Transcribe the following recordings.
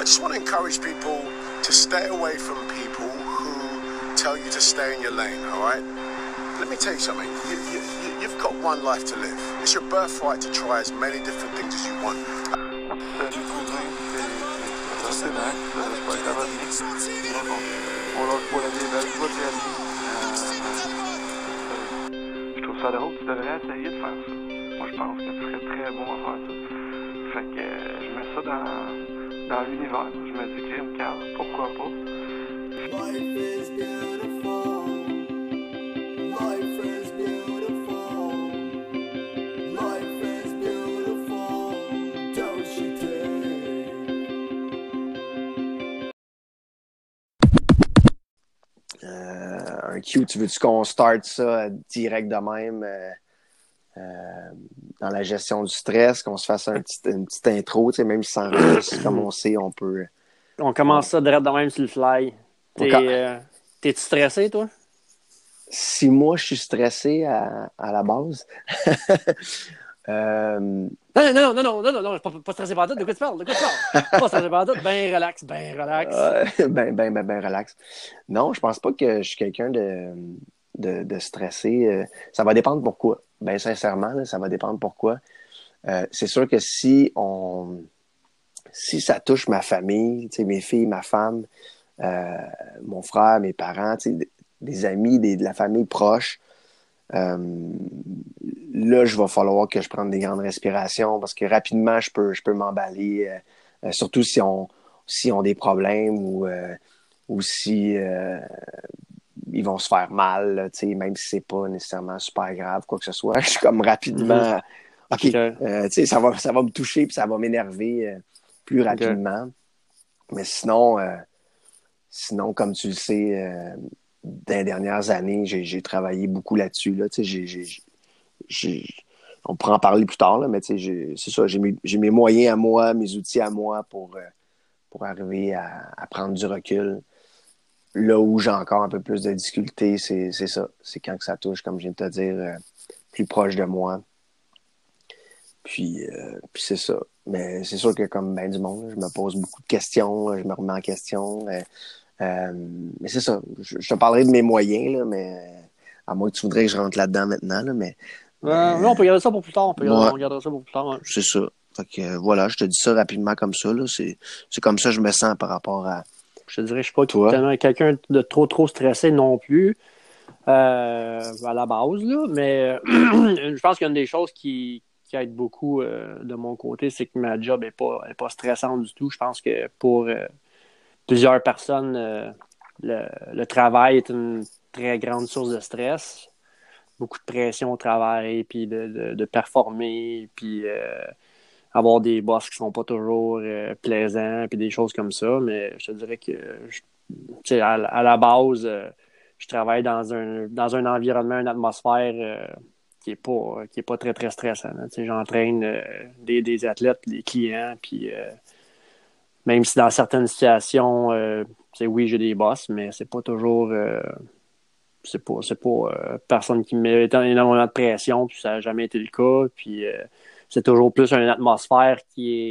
just want to encourage people to stay away from people who tell you to stay in your lane, all right? Let me tell you something. You've got one life to live. It's your birthright to try as many different things as you want. Je trouve ça drôle, tu devrais essayer de faire ça. Moi, je pense que tu serais très bon à faire ça. Fait que je mets ça dans l'univers. Je me dis, crime, Carl, pourquoi pas? Life is beautiful. Life is beautiful. Life is beautiful. Don't you Un Q, tu veux-tu qu'on start ça direct de même dans la gestion du stress, qu'on se fasse une petite intro, tu sais, même sans enregistre, comme on sait, on peut... On commence ça direct de même sur le fly. T'es-tu stressé, toi? Si moi, je suis stressé à la base... Non, pas stressé par tout. De quoi tu parles? Pas stressé par tout. Ben relax. Ben relax. Non, je pense pas que je suis quelqu'un de stressé. Ça va dépendre pourquoi. Ben sincèrement, là, ça va dépendre pourquoi. C'est sûr que si ça touche ma famille, mes filles, ma femme, mon frère, mes parents, des amis, de la famille proche, là, je vais falloir que je prenne des grandes respirations parce que rapidement, je peux m'emballer, surtout si on des problèmes ou si ils vont se faire mal, là, même si c'est pas nécessairement super grave, quoi que ce soit. Je suis comme rapidement, OK, ça va me toucher puis ça va m'énerver plus rapidement. Mais sinon, comme tu le sais, dans les dernières années, j'ai travaillé beaucoup là-dessus. Là, on pourra en parler plus tard, là, mais c'est ça, j'ai mes moyens à moi, mes outils à moi pour arriver à prendre du recul. Là où j'ai encore un peu plus de difficultés, c'est ça. C'est quand que ça touche, comme je viens de te dire, plus proche de moi. Puis c'est ça. Mais c'est sûr que comme ben du monde, je me pose beaucoup de questions, je me remets en question. Mais c'est ça. Je te parlerai de mes moyens, là, mais à moins que tu voudrais que je rentre là-dedans maintenant, là, mais on peut garder ça pour plus tard. On gardera ça pour plus tard. Ouais. C'est ça. Fait que voilà, je te dis ça rapidement comme ça. Là. C'est comme ça que je me sens par rapport à. Je te dirais, je suis pas tellement quelqu'un de trop stressé non plus à la base, là, mais je pense qu'une des choses qui aide beaucoup de mon côté, c'est que ma job est pas stressante du tout. Je pense que pour plusieurs personnes, le travail est une très grande source de stress. Beaucoup de pression au travail, puis de performer, puis avoir des boss qui sont pas toujours plaisants, puis des choses comme ça. Mais je te dirais que à la base, je travaille dans un environnement, une atmosphère qui est pas très, très stressant. J'entraîne des athlètes, des clients, puis même si dans certaines situations, oui, j'ai des boss, mais c'est pas toujours... c'est pas personne qui me met énormément de pression, puis ça n'a jamais été le cas. Puis c'est toujours plus une atmosphère qui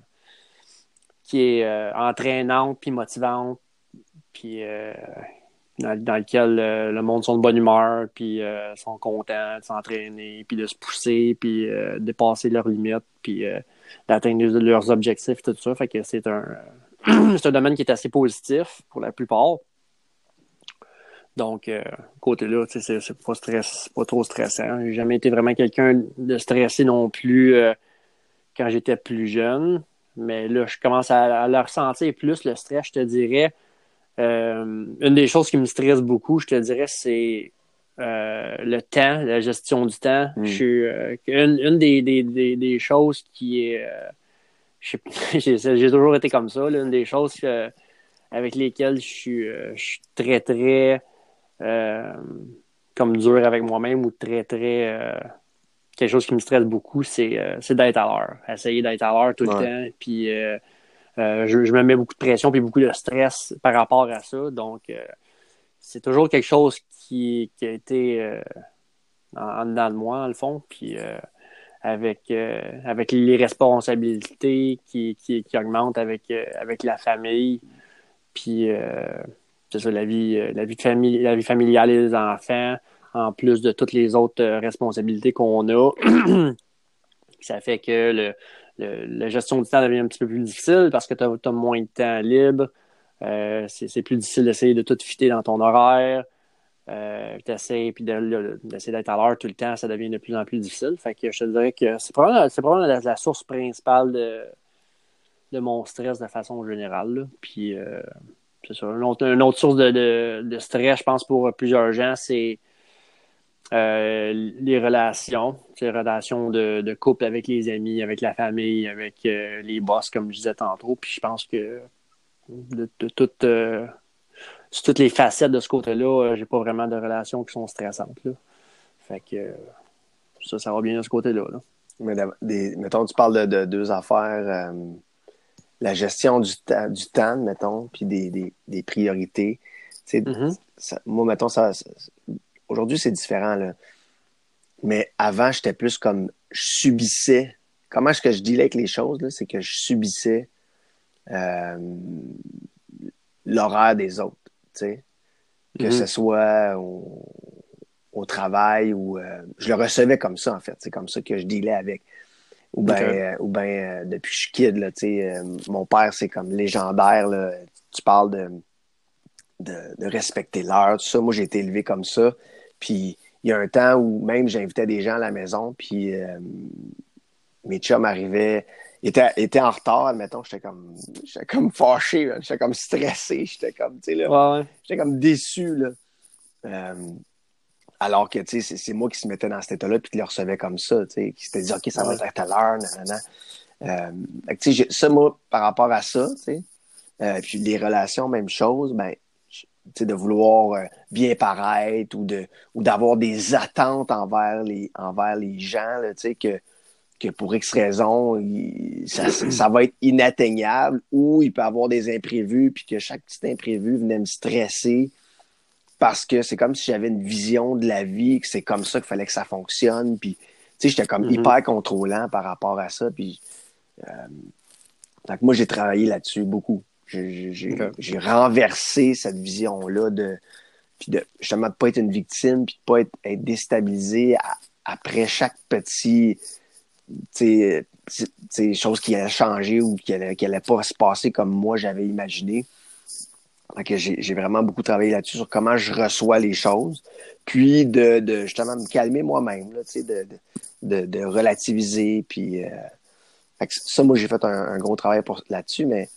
est entraînante puis motivante, puis dans lequel le monde sont de bonne humeur, puis sont contents de s'entraîner, puis de se pousser, puis dépasser leurs limites, puis d'atteindre leurs objectifs, tout ça. Fait que c'est un domaine qui est assez positif pour la plupart. Donc, côté-là, c'est pas trop stressant. J'ai jamais été vraiment quelqu'un de stressé non plus quand j'étais plus jeune. Mais là, je commence à le ressentir plus, le stress, je te dirais. Une des choses qui me stresse beaucoup, je te dirais, c'est le temps, la gestion du temps. Je suis une des choses qui est... j'ai toujours été comme ça. Là, une des choses avec lesquelles je suis très, très... comme dur avec moi-même ou très, très... quelque chose qui me stresse beaucoup, c'est d'être à l'heure. Essayer d'être à l'heure tout le temps. Puis je me mets beaucoup de pression puis beaucoup de stress par rapport à ça. Donc, c'est toujours quelque chose qui a été en dedans de moi, dans le fond. Puis avec les responsabilités qui augmentent avec la famille. Puis c'est ça, la vie familiale et les enfants, en plus de toutes les autres responsabilités qu'on a. Ça fait que la gestion du temps devient un petit peu plus difficile parce que tu as moins de temps libre. C'est plus difficile d'essayer de tout fitter dans ton horaire. T'essayes d'essayer d'être à l'heure tout le temps, ça devient de plus en plus difficile. Fait que je te dirais que c'est probablement la source principale de mon stress de façon générale, là. Puis c'est ça. Une autre source de stress, je pense, pour plusieurs gens, c'est les relations. Les relations de couple avec les amis, avec la famille, avec les boss, comme je disais tantôt. Puis je pense que de sur toutes les facettes de ce côté-là, j'ai pas vraiment de relations qui sont stressantes, là. Fait que ça va bien de ce côté-là, là. Mais mettons, tu parles de deux affaires. La gestion du temps, mettons, puis des priorités. Tu sais, moi, mettons, aujourd'hui, c'est différent, là. Mais avant, j'étais plus comme je subissais. Comment est-ce que je dealais avec les choses, là? C'est que je subissais l'horaire des autres, tu sais. Que ce soit au travail ou je le recevais comme ça, en fait. C'est comme ça que je dealais avec. Ou bien depuis que je suis kid, là, tu sais, mon père, c'est comme légendaire, là. Tu parles de respecter l'heure, tout ça. Moi, j'ai été élevé comme ça. Puis il y a un temps où même j'invitais des gens à la maison, puis mes chums arrivaient, étaient en retard, admettons, j'étais comme fâché, là. J'étais comme stressé, j'étais comme, tu sais, là, j'étais comme déçu, là. Alors que, tu sais, c'est moi qui se mettais dans cet état-là puis qui le recevais comme ça, tu sais, qui s'était dit, OK, ça va être à telle heure, nanana. Tu sais, ça, moi, par rapport à ça, tu sais, puis les relations, même chose, ben, tu sais, de vouloir bien paraître ou d'avoir des attentes envers les gens, là, tu sais, que pour X raison, ça va être inatteignable ou il peut y avoir des imprévus puis que chaque petit imprévu venait me stresser. Parce que c'est comme si j'avais une vision de la vie, que c'est comme ça qu'il fallait que ça fonctionne. Puis, tu sais, j'étais comme hyper contrôlant par rapport à ça. Puis, donc moi, j'ai travaillé là-dessus beaucoup. J'ai renversé cette vision-là justement de pas être une victime, puis de pas être déstabilisé après chaque petit, tu sais, chose qui allait changer ou qui allait pas se passer comme moi j'avais imaginé. Donc, j'ai vraiment beaucoup travaillé là-dessus sur comment je reçois les choses, puis de justement me calmer moi-même, là, tu sais, de relativiser, puis fait que ça, moi, j'ai fait un gros travail là-dessus, mais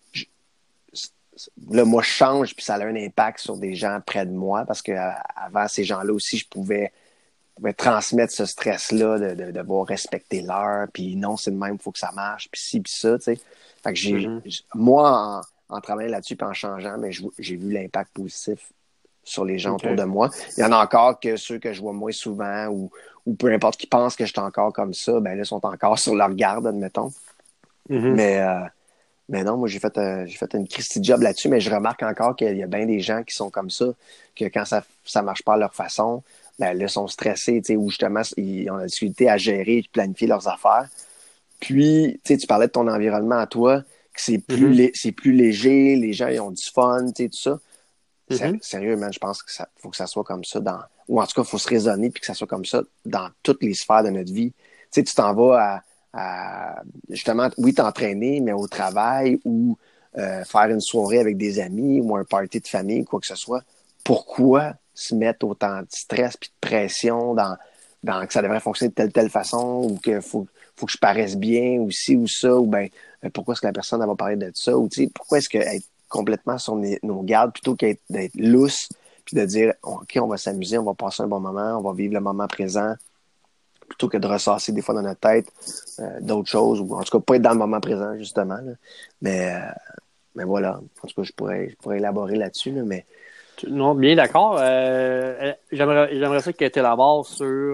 là, moi, je change, puis ça a un impact sur des gens près de moi, parce que avant ces gens-là aussi, je pouvais transmettre ce stress-là de devoir respecter l'heure, puis non, c'est le même, il faut que ça marche, puis ci, puis ça, tu sais. Fait que moi, en travaillant là-dessus puis en changeant, mais j'ai vu l'impact positif sur les gens autour de moi. Il y en a encore que ceux que je vois moins souvent ou peu importe qui pensent que je suis encore comme ça, ben là, sont encore sur leur garde, admettons. Mais non, moi, j'ai fait une Christie job là-dessus, mais je remarque encore qu'il y a bien des gens qui sont comme ça, que quand ça marche pas à leur façon, ben là, ils sont stressés, tu sais, ou justement, ils ont la difficulté à gérer et planifier leurs affaires. Puis, tu sais, tu parlais de ton environnement à toi, que c'est plus léger, les gens, ils ont du fun, tu sais, tout ça. Sérieux, man, je pense que faut que ça soit comme ça ou en tout cas, il faut se raisonner puis que ça soit comme ça dans toutes les sphères de notre vie. Tu sais, tu t'en vas à justement, oui, t'entraîner, mais au travail ou faire une soirée avec des amis ou un party de famille, quoi que ce soit. Pourquoi se mettre autant de stress puis de pression dans que ça devrait fonctionner de telle façon ou que faut que je paraisse bien ou ci ou ça ou ben pourquoi est-ce que la personne elle va parler de ça ou tu sais pourquoi est-ce que être complètement sur nos gardes plutôt d'être lousse puis de dire OK, on va s'amuser, on va passer un bon moment, on va vivre le moment présent plutôt que de ressasser des fois dans notre tête d'autres choses ou en tout cas pas être dans le moment présent justement là. Mais voilà, en tout cas je pourrais élaborer là-dessus là, mais non, bien d'accord. J'aimerais ça que tu élabores sur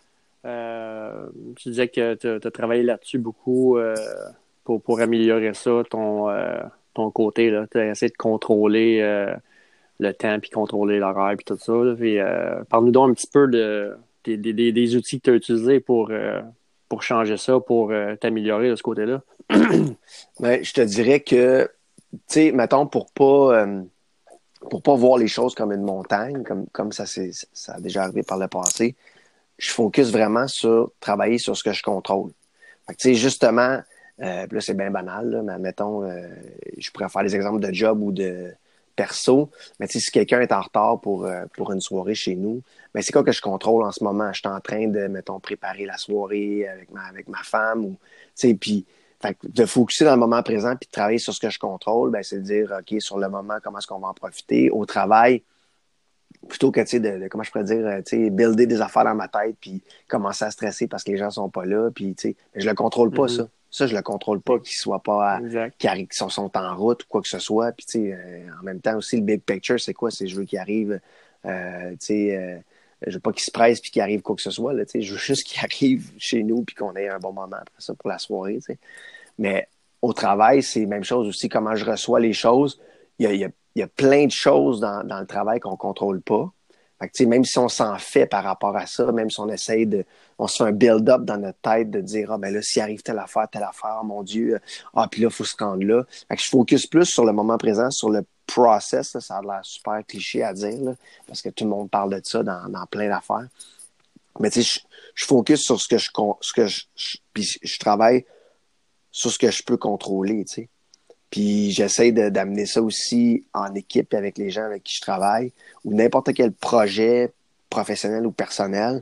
tu disais que tu as travaillé là-dessus beaucoup pour améliorer ça, ton côté. Tu as essayé de contrôler le temps, puis contrôler l'horaire, puis tout ça. Puis, parle-nous donc un petit peu des outils que tu as utilisés pour pour changer ça, pour t'améliorer de ce côté-là? Ben, je te dirais que, tu sais, mettons, pour pas voir les choses comme une montagne, comme ça a déjà arrivé par le passé, je focus vraiment sur travailler sur ce que je contrôle. Fait que, tu sais, justement, là, c'est bien banal, là, mais mettons, je pourrais faire des exemples de job ou de perso, mais tu sais, si quelqu'un est en retard pour une soirée chez nous, ben c'est quoi que je contrôle en ce moment? Je suis en train de, mettons, préparer la soirée avec ma femme, ou, tu sais, puis fait que de focuser dans le moment présent puis de travailler sur ce que je contrôle, ben c'est de dire, OK, sur le moment, comment est-ce qu'on va en profiter? Au travail, plutôt que, tu sais, comment je pourrais dire, tu sais, builder des affaires dans ma tête puis commencer à stresser parce que les gens sont pas là, puis, tu sais, je le contrôle pas, ça. Ça, je le contrôle pas, qu'ils soient pas, qu'ils sont en route ou quoi que ce soit. Puis, tu sais, en même temps aussi, le big picture, c'est quoi? C'est je veux qu'ils arrivent, tu sais, je veux pas qu'ils se pressent puis qu'il arrive quoi que ce soit, là, tu sais. Je veux juste qu'ils arrivent chez nous puis qu'on ait un bon moment après ça pour la soirée, tu sais. Mais au travail, c'est la même chose aussi, comment je reçois les choses. Il y a plein de choses dans le travail qu'on ne contrôle pas. Fait que, même si on s'en fait par rapport à ça, même si on essaye on se fait un build-up dans notre tête de dire, ah ben là, s'il arrive telle affaire, mon Dieu, puis là, il faut se rendre là. Fait que je focus plus sur le moment présent, sur le process, là, ça a l'air super cliché à dire, là, parce que tout le monde parle de ça dans plein d'affaires. Mais tu sais, je focus sur puis je travaille sur ce que je peux contrôler, tu sais. Puis j'essaie d'amener ça aussi en équipe avec les gens avec qui je travaille, ou n'importe quel projet professionnel ou personnel,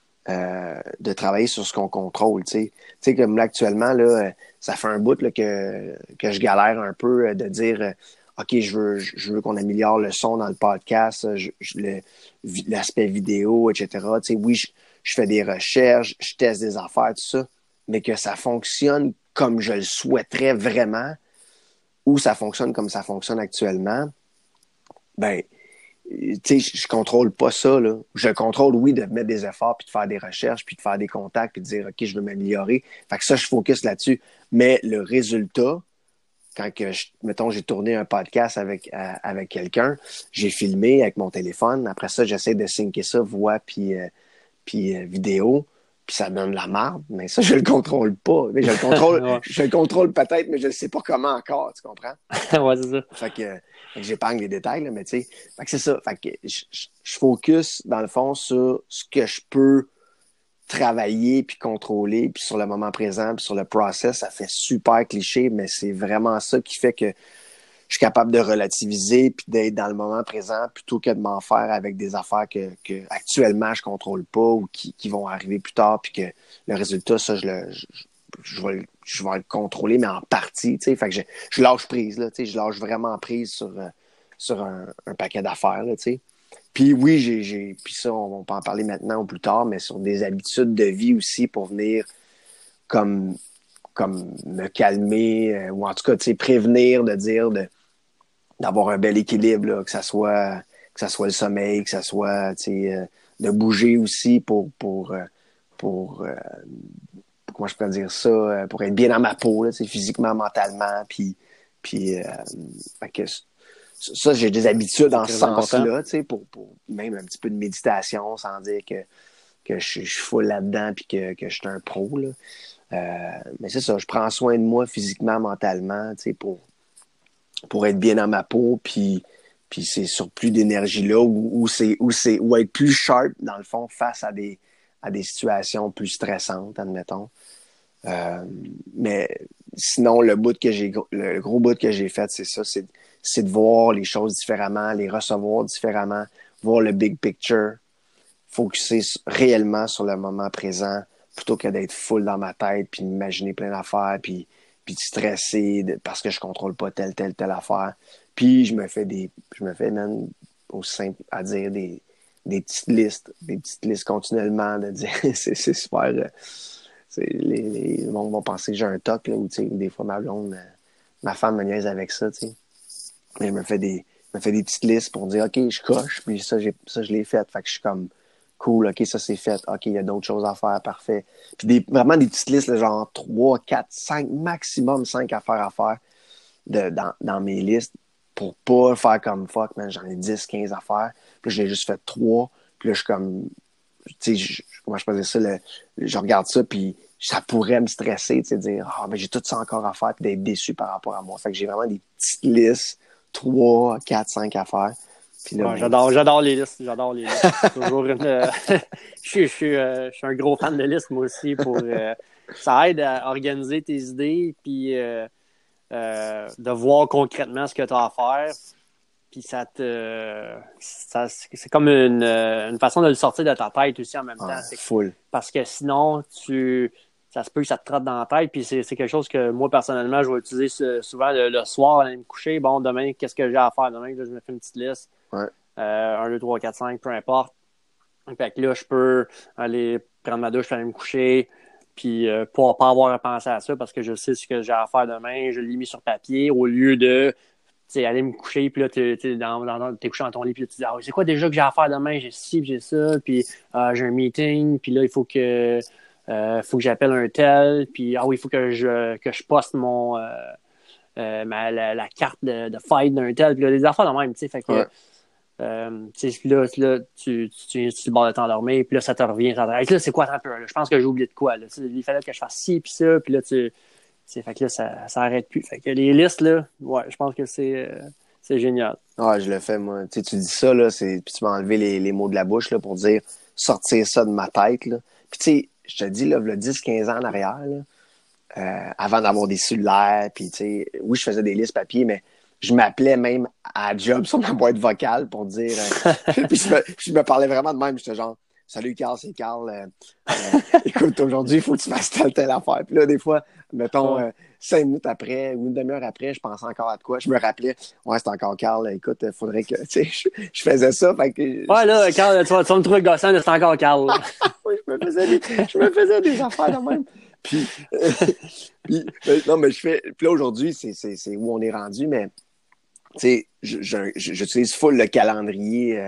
de travailler sur ce qu'on contrôle, tu sais. Tu sais, comme là, actuellement, là, ça fait un bout là, que je galère un peu de dire OK, je veux qu'on améliore le son dans le podcast, l'aspect vidéo, etc. Tu sais, oui, je fais des recherches, je teste des affaires, tout ça, mais que ça fonctionne comme je le souhaiterais vraiment, ou ça fonctionne comme ça fonctionne actuellement, ben, tu sais, je contrôle pas ça, là. Je contrôle, oui, de mettre des efforts, puis de faire des recherches, puis de faire des contacts, puis de dire, OK, je veux m'améliorer. Fait que ça, je focus là-dessus. Mais le résultat, quand mettons, j'ai tourné un podcast avec quelqu'un, j'ai filmé avec mon téléphone. Après ça, j'essaie de syncer ça, voix, puis vidéo. Puis ça donne la marde, mais ça, je le contrôle pas. Mais je le contrôle, ouais. Je le contrôle peut-être, mais je ne sais pas comment encore, tu comprends? Ouais, c'est ça. Fait que j'épargne les détails, là, mais tu sais, fait que c'est ça. Fait que je focus, dans le fond, sur ce que je peux travailler puis contrôler, puis sur le moment présent, puis sur le process. Ça fait super cliché, mais c'est vraiment ça qui fait que je suis capable de relativiser puis d'être dans le moment présent plutôt que de m'en faire avec des affaires que actuellement je contrôle pas ou qui vont arriver plus tard, puis que le résultat, ça, je vais le contrôler, mais en partie, tu sais. Fait que je lâche prise, là, tu sais. Je lâche vraiment prise sur un paquet d'affaires, là, tu sais. Puis oui, puis ça, on peut en parler maintenant ou plus tard, mais sur des habitudes de vie aussi pour venir comme me calmer, ou en tout cas, tu sais, prévenir de dire d'avoir un bel équilibre, là, que ça soit le sommeil, que ça soit, tu sais, de bouger aussi pour comment je peux dire ça, pour être bien dans ma peau, là, tu sais, physiquement, mentalement, puis fait que ça, j'ai des habitudes en ce sens-là, tu sais, pour même un petit peu de méditation, sans dire que je suis full là-dedans puis que je suis un pro, là. Mais c'est ça, je prends soin de moi physiquement, mentalement, tu sais, pour être bien dans ma peau, puis c'est surplus d'énergie-là, ou être plus sharp, dans le fond, face à des situations plus stressantes, admettons. Mais sinon, le gros bout que j'ai fait, c'est ça, c'est de voir les choses différemment, les recevoir différemment, voir le big picture, focuser réellement sur le moment présent, plutôt que d'être full dans ma tête, puis m'imaginer plein d'affaires, puis de stresser parce que je contrôle pas telle affaire. Puis je me fais même aussi simple à dire des petites listes continuellement, de dire c'est super. Le monde va penser que j'ai un toc, là, ou des fois ma femme me niaise avec ça, tu sais. Mais je me fais des petites listes pour dire OK, je coche, puis ça je l'ai fait. Fait que je suis comme cool, OK, ça c'est fait. OK, il y a d'autres choses à faire, parfait. Puis vraiment des petites listes, là, genre 3, 4, 5, maximum 5 affaires à faire dans mes listes, pour pas faire comme fuck, man, j'en ai 10, 15 affaires. Puis j'ai juste fait 3. Puis là, je suis comme, tu sais, comment je peux dire ça, je regarde ça, puis ça pourrait me stresser, tu sais, dire, ah, mais j'ai tout ça encore à faire, puis d'être déçu par rapport à moi. Fait que j'ai vraiment des petites listes, 3, 4, 5 à faire. Puis là, Ouais, j'adore les listes. J'adore les listes. C'est toujours une. Je suis un gros fan de listes, moi aussi, pour. Ça aide à organiser tes idées, puis de voir concrètement ce que tu as à faire. Puis c'est comme une façon de le sortir de ta tête aussi en même temps. C'est full. Parce que sinon, ça se peut que ça te trotte dans la tête. Puis c'est quelque chose que moi, personnellement, je vais utiliser souvent le soir, aller me coucher. Bon, demain, qu'est-ce que j'ai à faire? Demain, là, je me fais une petite liste. Ouais. 1, 2, 3, 4, 5, peu importe. Fait que là, je peux aller prendre ma douche, aller me coucher. Puis pour pas avoir à penser à ça parce que je sais ce que j'ai à faire demain. Je l'ai mis sur papier au lieu de aller me coucher, puis là, t'es couché dans ton lit, puis là, tu dis, ah, c'est quoi déjà que j'ai à faire demain? J'ai ci, puis j'ai ça, puis j'ai un meeting, puis là, il faut que j'appelle un tel, puis oui, il faut que je poste la carte de fight d'un tel, puis là, des affaires de même, tu sais, fait que, là, tu bord de t'endormir, puis là, ça te revient, là, c'est quoi, un peu, là? Je pense que j'ai oublié de quoi, là, il fallait que je fasse ci, puis ça, puis là, fait que là, ça arrête plus. Fait que les listes, là, ouais, je pense que c'est génial. Ouais, je le fais, moi. Tu sais, tu dis ça, là, puis tu m'as enlevé les mots de la bouche, là, pour dire sortir ça de ma tête, là. Puis, tu sais, je te dis, là, le 10-15 ans en arrière, là, avant d'avoir des cellulaires, puis, tu sais, oui, je faisais des listes papier, mais je m'appelais même à job sur ma boîte vocale pour dire... puis je me parlais vraiment de même. J'étais genre, salut Carl, c'est Carl. Écoute, aujourd'hui, il faut que tu fasses telle affaire. Puis là, des fois, mettons, 5 minutes après ou une demi-heure après, je pensais encore à de quoi. Je me rappelais, ouais, c'est encore Carl. Écoute, il faudrait que, tu sais, je faisais ça. Fait que, ouais, là, Carl, tu vas me trouver gossant, c'est encore Carl. oui, je me faisais des affaires de même. Puis non, mais puis là, aujourd'hui, c'est où on est rendu, mais, tu sais, j'utilise full le calendrier,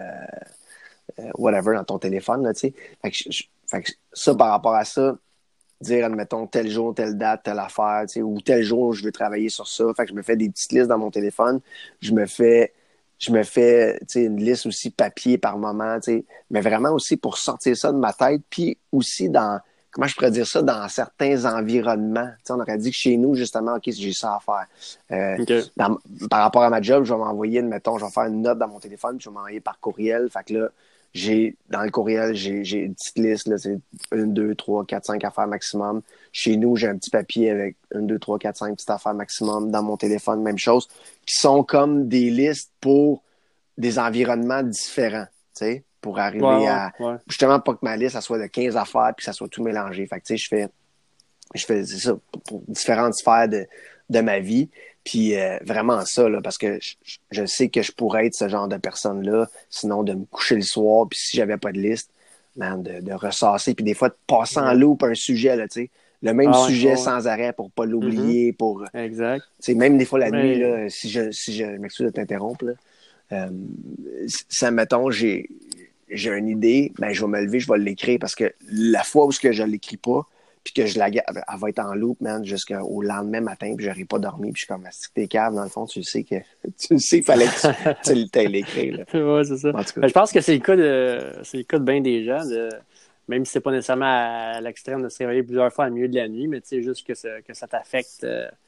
whatever, dans ton téléphone, là, tu sais. Fait que ça, par rapport à ça, dire, admettons, tel jour, telle date, telle affaire, tu sais, ou tel jour, je veux travailler sur ça. Fait que je me fais des petites listes dans mon téléphone. Je me fais, tu sais, une liste aussi papier par moment, tu sais, mais vraiment aussi pour sortir ça de ma tête, puis aussi comment je pourrais dire ça, dans certains environnements. Tu sais, on aurait dit que chez nous, justement, OK, j'ai ça à faire. Okay. Par rapport à ma job, je vais m'envoyer, mettons, je vais faire une note dans mon téléphone, puis je vais m'envoyer par courriel. Fait que là, dans le courriel, j'ai une petite liste, là, c'est 1, 2, 3, 4, 5 affaires maximum. Chez nous, j'ai un petit papier avec 1, 2, 3, 4, 5 petites affaires maximum. Dans mon téléphone, même chose, qui sont comme des listes pour des environnements différents, tu sais, pour arriver justement pas que ma liste, ça soit de 15 affaires puis que ça soit tout mélangé. Fait que, tu sais, je fais c'est ça, pour différentes sphères de ma vie. Puis vraiment ça, là, parce que je sais que je pourrais être ce genre de personne-là, sinon de me coucher le soir, puis si j'avais pas de liste, man, de ressasser, puis des fois de passer en loupe un sujet, là, tu sais, le même sujet sans arrêt pour pas l'oublier, pour... Exact. Tu sais, même des fois la nuit, là, si je m'excuse de t'interrompre, là, ça, mettons, j'ai une idée, ben je vais me lever, je vais l'écrire, parce que la fois où je l'écris pas, puis que je la garde, elle va être en loop, man, jusqu'au lendemain matin, puis j'aurai pas dormi, puis je suis comme, si t'es cave, dans le fond, tu sais, il fallait que tu t'aies l'écrire, là. Ouais, c'est ça. En tout cas. Je pense que c'est le cas de bien des gens, même si c'est pas nécessairement à l'extrême de se réveiller plusieurs fois au milieu de la nuit, mais tu sais, juste que ça t'affecte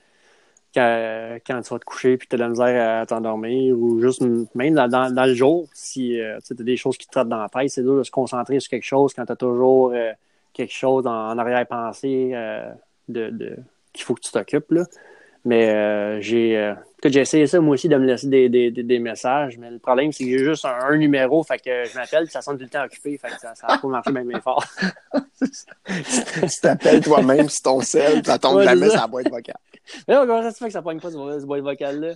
quand tu vas te coucher, puis tu as de la misère à t'endormir, ou juste même dans le jour, si tu as des choses qui te trottent dans la tête, c'est dur de se concentrer sur quelque chose quand tu as toujours... quelque chose en arrière-pensée qu'il faut que tu t'occupes, là. Mais j'ai essayé ça, moi aussi, de me laisser des messages, mais le problème, c'est que j'ai juste un numéro, fait que je m'appelle, puis ça sonne tout le temps occupé, fait que ça va pas marcher bien fort. Tu t'appelles toi-même sur ton sel, ça tombe jamais sur la boîte vocale. Mais non, comment ça se fait que ça pogne pas sur cette boîte vocale-là?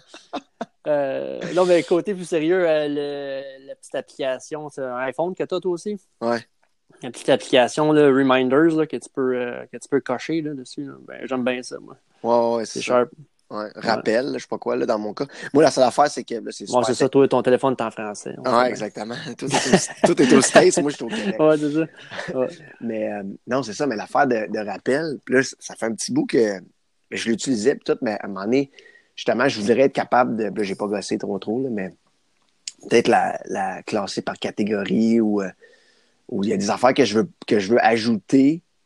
Non, mais côté plus sérieux, la petite application, c'est un iPhone que t'as, toi aussi? Ouais. Une petite application, là, Reminders, là, que tu peux cocher là, dessus. Là. Ben, j'aime bien ça, moi. Ouais, c'est sharp. Ouais. Rappel, là, je sais pas quoi, là, dans mon cas. Moi, la seule affaire, c'est que là, c'est super. Ouais, c'est ça, toi, ton téléphone est en français. Ouais, exactement. Tout est au States, moi, je suis au Québec. Ouais, c'est ça. Ouais. Mais non, c'est ça, mais l'affaire de rappel, puis là, ça fait un petit bout que je l'utilisais, puis tout, mais à un moment donné, justement, je voudrais être capable de. Là, j'ai pas gossé trop, là, mais peut-être la classer par catégorie ou il y a des affaires que je veux ajouter,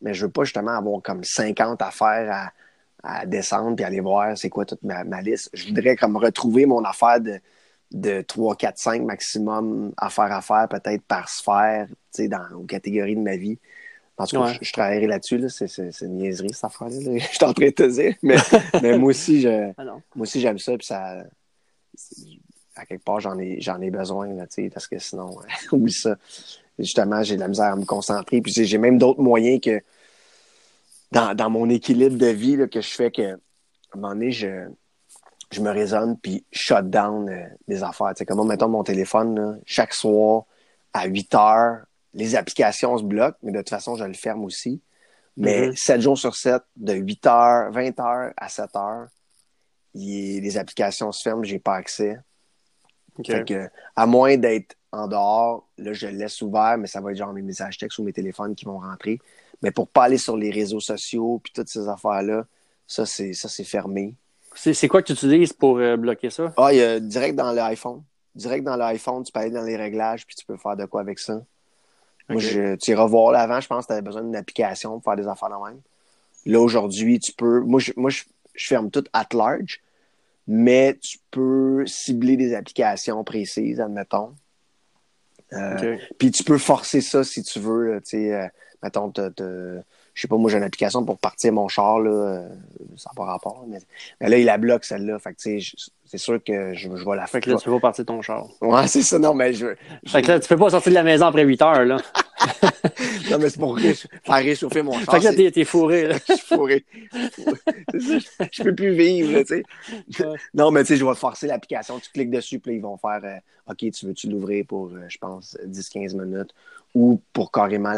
mais je veux pas justement avoir comme 50 affaires à descendre puis aller voir c'est quoi toute ma liste. Je voudrais comme retrouver mon affaire de 3, 4, 5 maximum affaires à faire, peut-être par sphère, tu sais, aux catégories de ma vie. En tout cas, Ouais. je travaillerai là-dessus, là. C'est une niaiserie, cette affaire-là, là. Je suis en train de te dire. Mais moi aussi, Ah non. moi aussi, j'aime ça, puis ça. À quelque part, j'en ai besoin, là, tu sais, parce que sinon, oublie ça. Justement, j'ai de la misère à me concentrer. Puis j'ai même d'autres moyens que dans mon équilibre de vie là, que je fais que, à un moment donné, je me raisonne puis shut down des affaires. Tu sais, comme mettons mon téléphone, là, chaque soir, à 8 heures, les applications se bloquent, mais de toute façon, je le ferme aussi. Mais 7 jours sur 7, de 8 heures, 20 heures à 7 heures, les applications se ferment, j'ai pas accès. Okay. Fait que, à moins d'être en dehors, là, je le laisse ouvert, mais ça va être genre mes messages textes ou mes téléphones qui vont rentrer. Mais pour pas aller sur les réseaux sociaux puis toutes ces affaires-là, ça, c'est fermé. C'est quoi que tu utilises pour bloquer ça? Ah, il y a direct dans l'iPhone. Direct dans l'iPhone, tu peux aller dans les réglages puis tu peux faire de quoi avec ça. Okay. Moi, tu iras voir là avant, je pense que tu avais besoin d'une application pour faire des affaires de même. Là, aujourd'hui, tu peux. Moi, je ferme tout at large. Mais tu peux cibler des applications précises, admettons. Okay. Puis tu peux forcer ça si tu veux. Tu sais, mettons, je sais pas, moi j'ai une application pour partir mon char, là, ça n'a pas rapport. Mais là, il la bloque celle-là. Fait que tu sais, c'est sûr que je vais la faire. Fait que là, tu peux pas partir ton char. Ouais, c'est ça, non, mais Fait que là, tu peux pas sortir de la maison après 8 heures, là. Non, mais c'est pour faire réchauffer mon char. Fait que là, t'es fourré, là. Je suis fourré. C'est ça, je peux plus vivre, là, tu sais. Ouais. Non, mais tu sais, je vais forcer l'application. Tu cliques dessus, puis là, ils vont faire OK, tu veux-tu l'ouvrir pour, je pense, 10-15 minutes ou pour carrément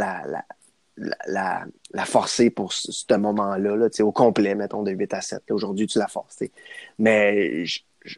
la forcer pour ce moment-là, là, tu sais, au complet, mettons, de 8 à 7. Là, aujourd'hui, tu la forces, tu sais. Mais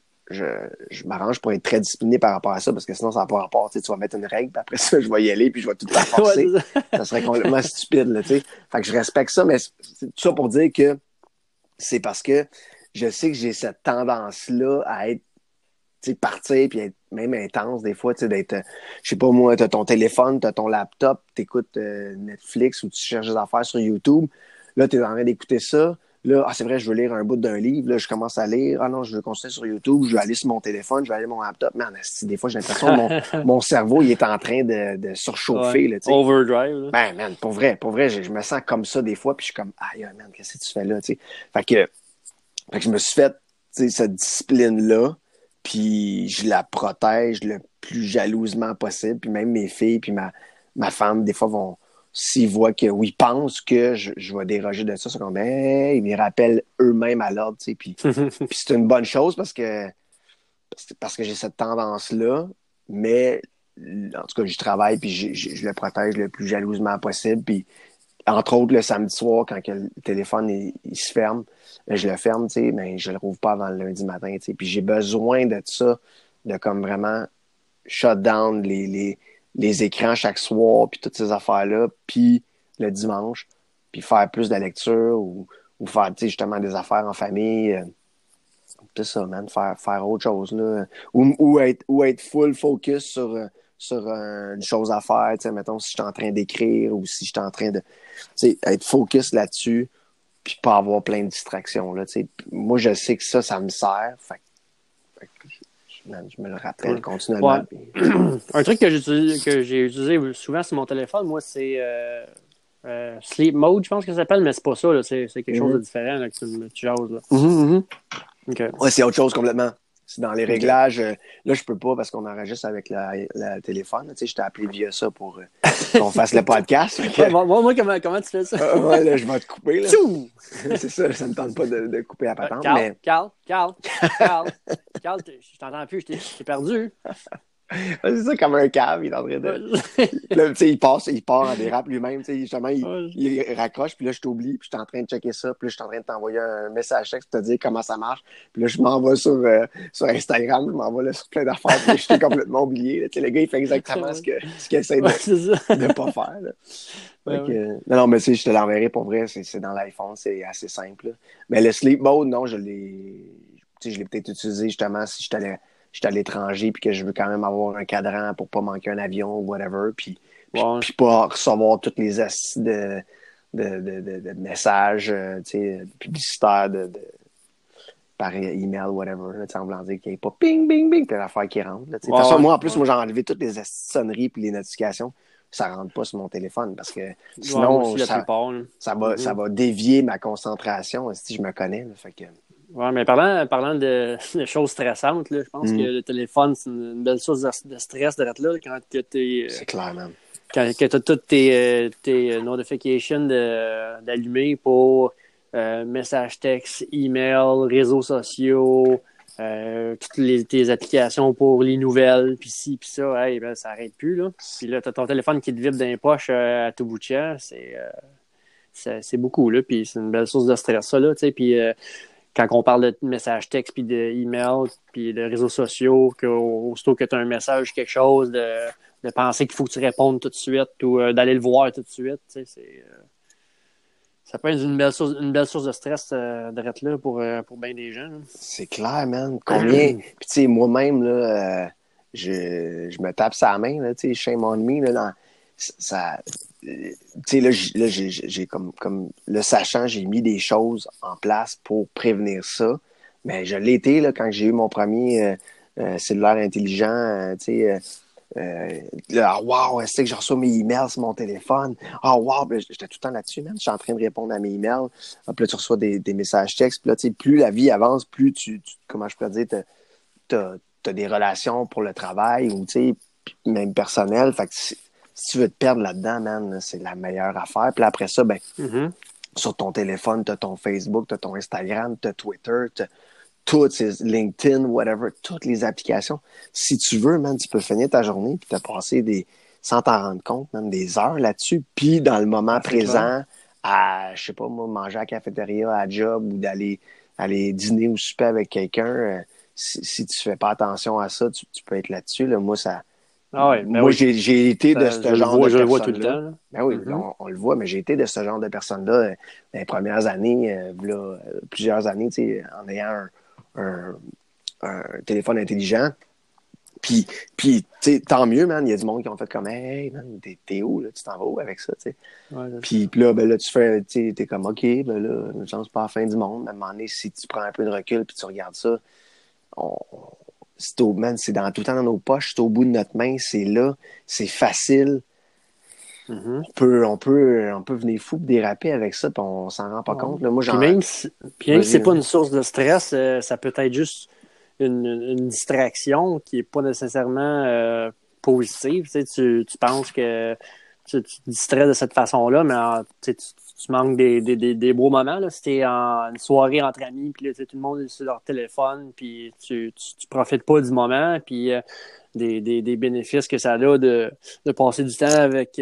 je m'arrange pour être très discipliné par rapport à ça, parce que sinon, ça n'a pas rapport. Tu vas mettre une règle, puis après ça, je vais y aller, puis je vais tout la forcer. Ouais, ça serait complètement stupide, là, tu sais. Fait que je respecte ça, mais c'est tout ça pour dire que c'est parce que je sais que j'ai cette tendance-là à être, tu sais, partir, puis être même intense, des fois, tu sais, d'être, je sais pas moi, t'as ton téléphone, t'as ton laptop, t'écoutes Netflix ou tu cherches des affaires sur YouTube. Là, t'es en train d'écouter ça. Là, c'est vrai, je veux lire un bout d'un livre. Là, je commence à lire. Ah non, je veux continuer sur YouTube. Je vais aller sur mon téléphone. Je vais aller sur mon laptop. Mais des fois, j'ai l'impression que mon cerveau, il est en train de surchauffer. Ouais. Là, t'sais. Overdrive. Là. Ben, man, pour vrai, je me sens comme ça des fois. Puis je suis comme, aïe, man, qu'est-ce que tu fais là? T'sais? Fait que je me suis fait cette discipline-là. Puis je la protège le plus jalousement possible. Puis même mes filles, puis ma femme, des fois, vont... S'ils voient que, ou ils pensent que je vais déroger de ça, c'est comme, ils me rappellent eux-mêmes à l'ordre, tu sais. Puis c'est une bonne chose parce que j'ai cette tendance-là, mais en tout cas, j'y travaille puis je le protège le plus jalousement possible. Puis, entre autres, le samedi soir, quand le téléphone il se ferme, je le ferme, tu sais, mais je le rouvre pas avant le lundi matin, tu sais. Puis j'ai besoin de ça, de comme vraiment shut down les écrans chaque soir, puis toutes ces affaires-là, puis le dimanche, puis faire plus de lecture ou faire, tu sais, justement des affaires en famille. C'est ça, man, faire autre chose, là. Ou être full focus sur une chose à faire, tu sais, mettons, si je suis en train d'écrire ou si je suis en train de, tu sais, être focus là-dessus, puis pas avoir plein de distractions, là, tu sais. Moi, je sais que ça me sert, fait je me le rappelle continuellement. Ouais. Un truc que j'ai utilisé souvent sur mon téléphone, moi, c'est Sleep Mode, je pense que ça s'appelle, mais c'est pas ça. Là. C'est quelque chose de différent là, que tu jases. Là. Okay. Ouais, c'est autre chose complètement. C'est dans les réglages. Là, je peux pas parce qu'on enregistre avec le téléphone. Tu sais, je t'ai appelé via ça pour qu'on fasse le podcast. Okay. Moi, comment tu fais ça? Ouais, là, je vais te couper. Là. C'est ça me tente pas de couper la patente. Carl, je t'entends plus, je t'ai perdu. C'est ça, comme un cave, il est en train de... Là, tu sais, il part en dérape lui-même, tu sais, justement, il raccroche, puis là, je t'oublie, puis je suis en train de checker ça, puis là, je suis en train de t'envoyer un message texte pour te dire comment ça marche, puis là, je m'envoie sur Instagram, je m'envoie là, sur plein d'affaires, puis je t'ai complètement oublié, tu sais, le gars, il fait exactement ce qu'il essaie de pas faire, là. Non, mais tu sais, je te l'enverrai pour vrai, c'est dans l'iPhone, c'est assez simple, là. Mais le sleep mode, non, je l'ai peut-être utilisé, justement, si je suis à l'étranger puis que je veux quand même avoir un cadran pour pas manquer un avion ou whatever, puis pas recevoir toutes les astuces de messages publicitaires par email, whatever, en voulant dire qu'il n'y ait pas ping, bing, bing, puis l'affaire qui rentre. De toute façon, moi, en plus, moi, j'ai enlevé toutes les sonneries puis les notifications. Ça ne rentre pas sur mon téléphone parce que sinon, ça va dévier ma concentration si je me connais. Là, fait que... Ouais, mais parlant de choses stressantes, là, je pense que le téléphone, c'est une belle source de stress d'être là quand tu c'est clair, man. Quand tu as toutes tes notifications d'allumer pour messages textes, email, réseaux sociaux, toutes tes applications pour les nouvelles, puis ci, puis ça, hey, ben, ça n'arrête plus. Là. Puis là, tu as ton téléphone qui te vibre dans les poches à tout bout de champ. C'est beaucoup, là, puis c'est une belle source de stress, ça. Là, puis quand on parle de messages textes, puis d'email, puis de réseaux sociaux, aussitôt que tu as un message, quelque chose, de penser qu'il faut que tu répondes tout de suite ou d'aller le voir tout de suite, ça peut être une belle source de stress d'être là pour bien des gens. Là. C'est clair, man. Combien... Puis tu sais, moi-même, là, je me tape sa main, là, tu sais, shame on me, là, dans... ça... Tu sais, là, j'ai comme le sachant, j'ai mis des choses en place pour prévenir ça. Mais je l'ai été, là, quand j'ai eu mon premier cellulaire intelligent, tu sais... là, wow, c'est que je reçois mes emails sur mon téléphone. Oh, wow, j'étais tout le temps là-dessus, man. Je suis en train de répondre à mes emails. Puis là, tu reçois des messages textes. Puis là, tu sais, plus la vie avance, plus comment je peux dire, t'as des relations pour le travail ou, tu sais, même personnel. Fait que si tu veux te perdre là-dedans, man, c'est la meilleure affaire. Puis après ça, ben, sur ton téléphone, t'as ton Facebook, t'as ton Instagram, t'as Twitter, toutes ces LinkedIn, whatever, toutes les applications. Si tu veux, man, tu peux finir ta journée puis t'as passé sans t'en rendre compte, man, des heures là-dessus. Puis dans le moment présent, à, je sais pas moi, manger à la cafétéria, à job ou aller dîner ou souper avec quelqu'un, si tu fais pas attention à ça, tu peux être là-dessus. Là. Moi, ça... Ah ouais, ben moi, oui. j'ai été de ce genre de personne-là. Je le vois tout le temps. Là. Ben oui, on le voit, mais j'ai été de ce genre de personne-là dans les premières années, plusieurs années, tu sais, en ayant un téléphone intelligent. Puis tu sais, tant mieux, man. Il y a du monde qui ont fait comme, hey, man, t'es où, là? Tu t'en vas où avec ça, tu sais? Ouais, puis là, ben là, tu fais, tu sais, t'es comme, OK, ben là, une chance pas la fin du monde. Mais à un moment donné, si tu prends un peu de recul puis tu regardes ça, c'est tout le temps dans nos poches, c'est au bout de notre main, c'est là, c'est facile. On peut venir fou et déraper avec ça, puis on s'en rend pas compte. Là. Moi, puis même si c'est pas une source de stress, ça peut être juste une distraction qui est pas nécessairement positive. Tu penses que tu te distrais de cette façon-là, mais tu manques des beaux moments. Là. Si t'es en une soirée entre amis, puis tout le monde est sur leur téléphone, puis tu profites pas du moment, puis des bénéfices que ça a de passer du temps avec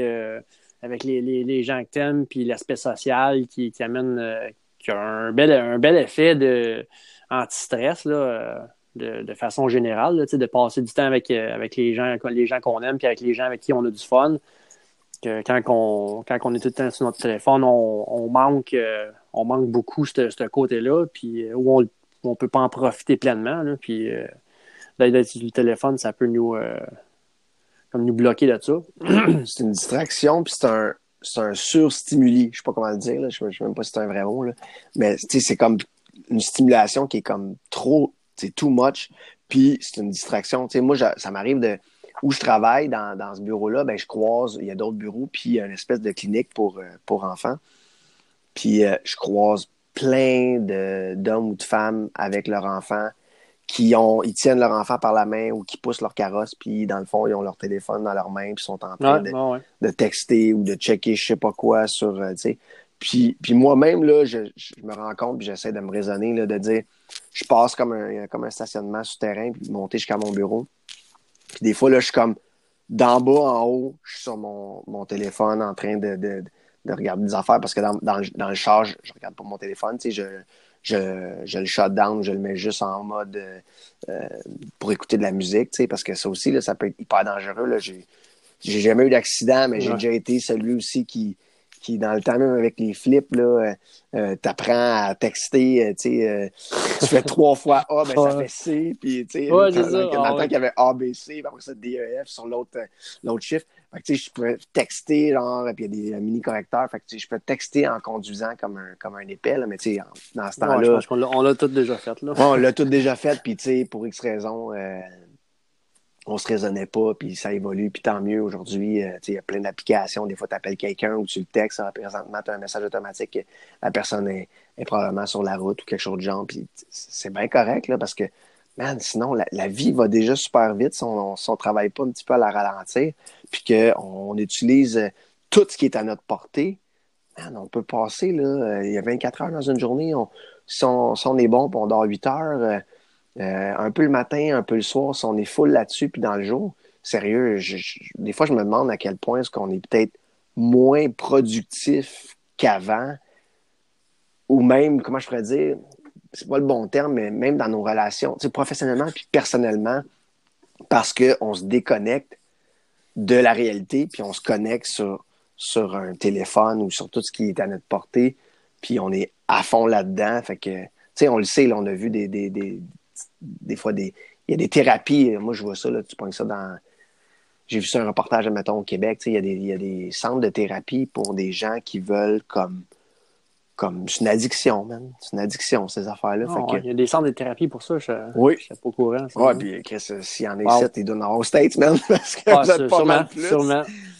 les gens que t'aimes, puis l'aspect social qui amène qui a un bel effet de anti-stress là, de façon générale, là, de passer du temps avec les gens qu'on aime, puis avec les gens avec qui on a du fun. Que quand on est tout le temps sur notre téléphone, on manque beaucoup ce côté-là, puis où on peut pas en profiter pleinement. Là, puis d'être sur le téléphone, ça peut nous bloquer de ça. C'est une distraction, puis c'est un surstimuli. Je sais pas comment le dire, là. Je sais même pas si c'est un vrai mot, là. Mais c'est comme une stimulation qui est comme trop, c'est too much, puis c'est une distraction. T'sais, moi, ça m'arrive où je travaille dans ce bureau-là, ben je croise, il y a d'autres bureaux, puis il y a une espèce de clinique pour enfants. Puis je croise plein d'hommes ou de femmes avec leurs enfants ils tiennent leur enfant par la main ou qui poussent leur carrosse, puis dans le fond, ils ont leur téléphone dans leurs mains, puis sont en train de texter ou de checker je sais pas quoi sur, tu sais. Puis moi-même, là, je me rends compte, puis j'essaie de me raisonner, là, de dire, je passe comme un stationnement souterrain, puis monter jusqu'à mon bureau. Puis des fois, là, je suis comme d'en bas en haut, je suis sur mon téléphone en train de regarder des affaires parce que dans le char, je regarde pas mon téléphone, tu sais, je le shut down, je le mets juste en mode pour écouter de la musique, tu sais, parce que ça aussi, là, ça peut être hyper dangereux. Là. J'ai jamais eu d'accident, mais j'ai déjà été celui aussi qui qui, dans le temps même avec les flips, là, t'apprends à texter, tu fais 3 fois A, ben ça fait C, puis ouais, dans le temps qu'il y avait A, B, C, ben après ça, D, E, F sur l'autre chiffre. Fait que, je pourrais texter, genre, puis il y a des mini-correcteurs, fait que je peux texter en conduisant comme un épais, là, mais dans ce temps-là... je pense qu'on l'a tout déjà fait, là. Ouais, on l'a tout déjà fait, puis pour X raisons... on se raisonnait pas, puis ça évolue, puis tant mieux. Aujourd'hui, il y a plein d'applications. Des fois, tu appelles quelqu'un ou tu le textes, présentement, tu as un message automatique, la personne est probablement sur la route ou quelque chose de genre, puis c'est bien correct, là, parce que, man, sinon, la vie va déjà super vite si on travaille pas un petit peu à la ralentir, puis qu'on utilise tout ce qui est à notre portée. Man, on peut passer, là, il y a 24 heures dans une journée, si on est bon, puis on dort 8 heures... un peu le matin, un peu le soir, si on est full là-dessus, puis dans le jour, sérieux, des fois, je me demande à quel point est-ce qu'on est peut-être moins productif qu'avant, ou même, comment je pourrais dire, c'est pas le bon terme, mais même dans nos relations, professionnellement puis personnellement, parce qu'on se déconnecte de la réalité, puis on se connecte sur un téléphone ou sur tout ce qui est à notre portée, puis on est à fond là-dedans, fait que, on le sait, là, on a vu des fois, il y a des thérapies. Moi, je vois ça, là, tu pognes ça dans... J'ai vu ça un reportage, mettons, au Québec. Il y a des centres de thérapie pour des gens qui veulent comme c'est une addiction, man. C'est une addiction, ces affaires-là. Il y a des centres de thérapie pour ça. Oui. Je suis pas au courant. Oui, puis Chris, s'il y en a ici, ils donnent aux States, man. Parce que vous êtes pas mal plus. Sûrement.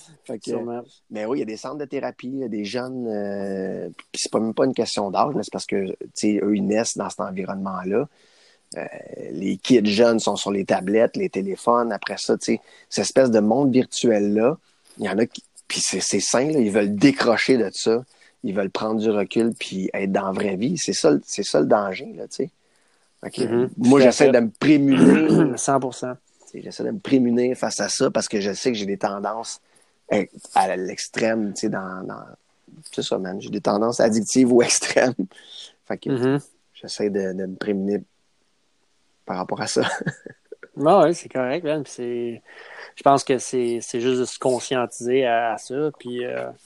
Mais oui, il y a des centres de thérapie, il y a des jeunes... puis c'est pas même pas une question d'âge, mais c'est parce que, eux, ils naissent dans cet environnement-là. Les kids jeunes sont sur les tablettes, les téléphones. Après ça, cette espèce de monde virtuel-là, il y en a qui... Puis c'est sain, là, ils veulent décrocher de ça. Ils veulent prendre du recul puis être dans la vraie vie. C'est ça le danger, là, tu sais. Moi, j'essaie de me prémunir. 100%. J'essaie de me prémunir face à ça parce que je sais que j'ai des tendances à l'extrême, tu sais, c'est ça, man. J'ai des tendances addictives ou extrêmes. Fait que j'essaie de me prémunir par rapport à ça. Oui, c'est correct, man. Puis je pense que c'est juste de se conscientiser à ça. Puis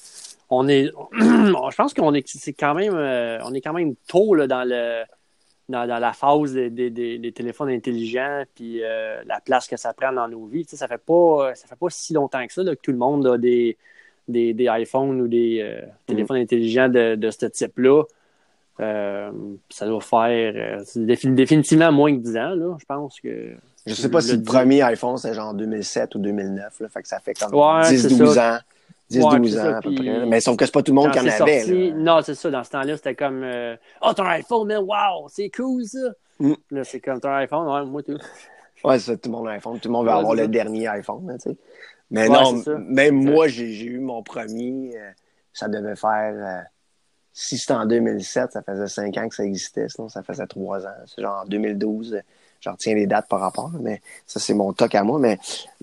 je pense qu'on est quand même tôt là, dans la phase des téléphones intelligents, puis la place que ça prend dans nos vies. Tu sais, ça fait pas si longtemps que ça là, que tout le monde a des iPhones ou des téléphones intelligents de ce type-là. Ça doit faire définitivement moins que 10 ans, là. Je pense que. Je sais pas si le premier iPhone, c'est genre 2007 ou 2009, là. Fait que ça fait comme 10-12 ans. 10-12 ans à peu près. Mais sauf que c'est pas tout le monde qui en avait. Là. Non, c'est ça. Dans ce temps-là, c'était comme oh, ton iPhone, man, wow, c'est cool ça. Là, c'est comme ton iPhone, ouais, moi tout. Ouais, c'est ça, tout le monde a un iPhone. Tout le monde veut avoir le dernier iPhone, tu sais. Mais non, même moi, j'ai eu mon premier. Ça devait faire. Si c'était en 2007, ça faisait 5 ans que ça existait. Sinon, ça faisait 3 ans. C'est genre en 2012. Je retiens les dates par rapport, mais ça, c'est mon toc à moi. Mais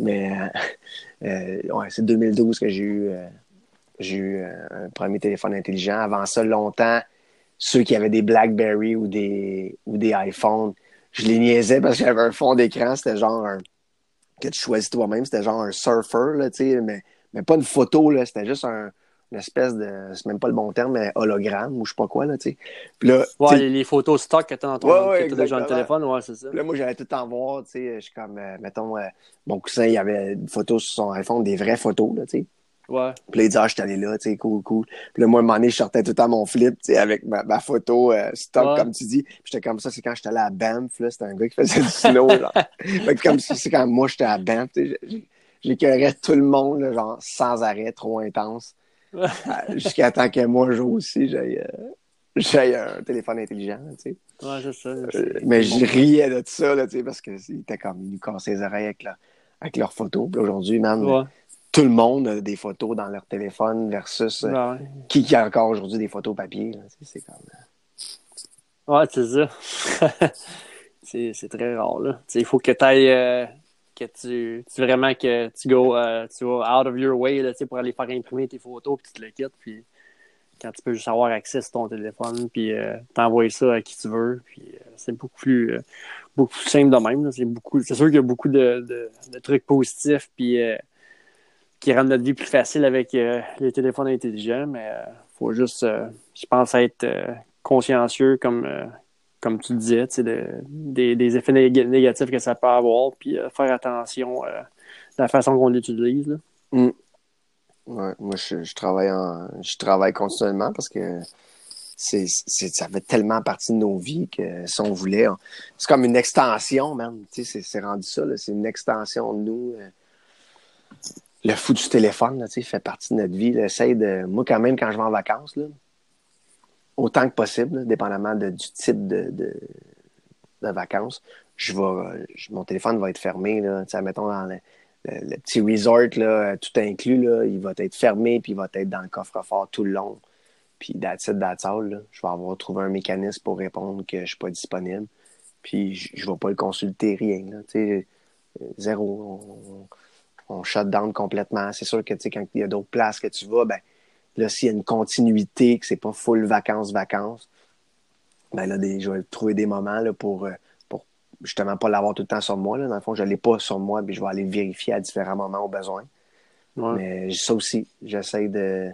ouais, c'est 2012 que j'ai eu un premier téléphone intelligent. Avant ça, longtemps, ceux qui avaient des BlackBerry ou des iPhones, je les niaisais parce que j'avais un fond d'écran. C'était genre que tu choisis toi-même. C'était genre un surfer, là, tu sais, mais pas une photo, là. C'était juste une espèce de, c'est même pas le bon terme, mais hologramme ou je sais pas quoi, là, tu sais. Puis là, les photos stock que t'as dans ton que t'as déjà le téléphone, ouais, c'est ça. Puis là, moi, j'allais tout en voir, tu sais, je suis comme, mettons, mon cousin, il avait une photo sur son iPhone, des vraies photos, là, tu sais. Ouais. Puis là, il dit, je suis allé là, tu sais, cool. Puis là, moi, à un moment donné, je sortais tout à mon flip, tu sais, avec ma photo stock, comme tu dis. Puis j'étais comme ça, c'est quand j'étais allé à Banff, là, c'était un gars qui faisait du snow, genre. Fait que comme c'est quand moi, j'étais à Banff, tu sais, j'écœurais tout le monde, là, genre, sans arrêt, trop intense. Jusqu'à temps que moi, j'ai aussi, j'ai un téléphone intelligent, tu sais. Ouais, c'est ça. Mais je riais de ça, là, tu sais, parce qu'ils étaient comme, ils nous cassaient les oreilles avec leurs photos. Puis aujourd'hui, même, tout le monde a des photos dans leur téléphone versus qui a encore aujourd'hui des photos papier, là, tu sais, c'est comme... Ouais, c'est ça. c'est très rare, là. Tu sais, il faut que tu ailles... que tu vraiment que tu vas out of your way là, pour aller faire imprimer tes photos puis tu te le quittes, puis quand tu peux juste avoir accès sur ton téléphone puis t'envoyer ça à qui tu veux, puis c'est beaucoup plus simple de même là. C'est sûr qu'il y a beaucoup de trucs positifs puis qui rendent notre vie plus facile avec les téléphones intelligents, mais faut juste, je pense, être consciencieux comme tu disais, des effets négatifs que ça peut avoir, puis faire attention de la façon qu'on l'utilise. Là. Mm. Ouais, moi, je travaille continuellement parce que ça fait tellement partie de nos vies que si on voulait, c'est comme une extension, man. C'est rendu ça, là, c'est une extension de nous. Le fou du téléphone, là, fait partie de notre vie. Là, moi, quand même, quand je vais en vacances, là, autant que possible, là, dépendamment du type de vacances, mon téléphone va être fermé. Là, mettons dans le petit resort, là, tout inclus, là, il va être fermé puis il va être dans le coffre-fort tout le long. Puis that's it, that's all, là, je vais avoir trouvé un mécanisme pour répondre que je ne suis pas disponible. Puis je ne vais pas le consulter, rien. Là, zéro. On shut down complètement. C'est sûr que quand il y a d'autres places que tu vas, ben là, s'il y a une continuité, que c'est pas full vacances, ben là, je vais trouver des moments là, pour justement pas l'avoir tout le temps sur moi. Là. Dans le fond, je ne l'ai pas sur moi, puis je vais aller vérifier à différents moments au besoin. Ouais. Mais ça aussi, j'essaie de...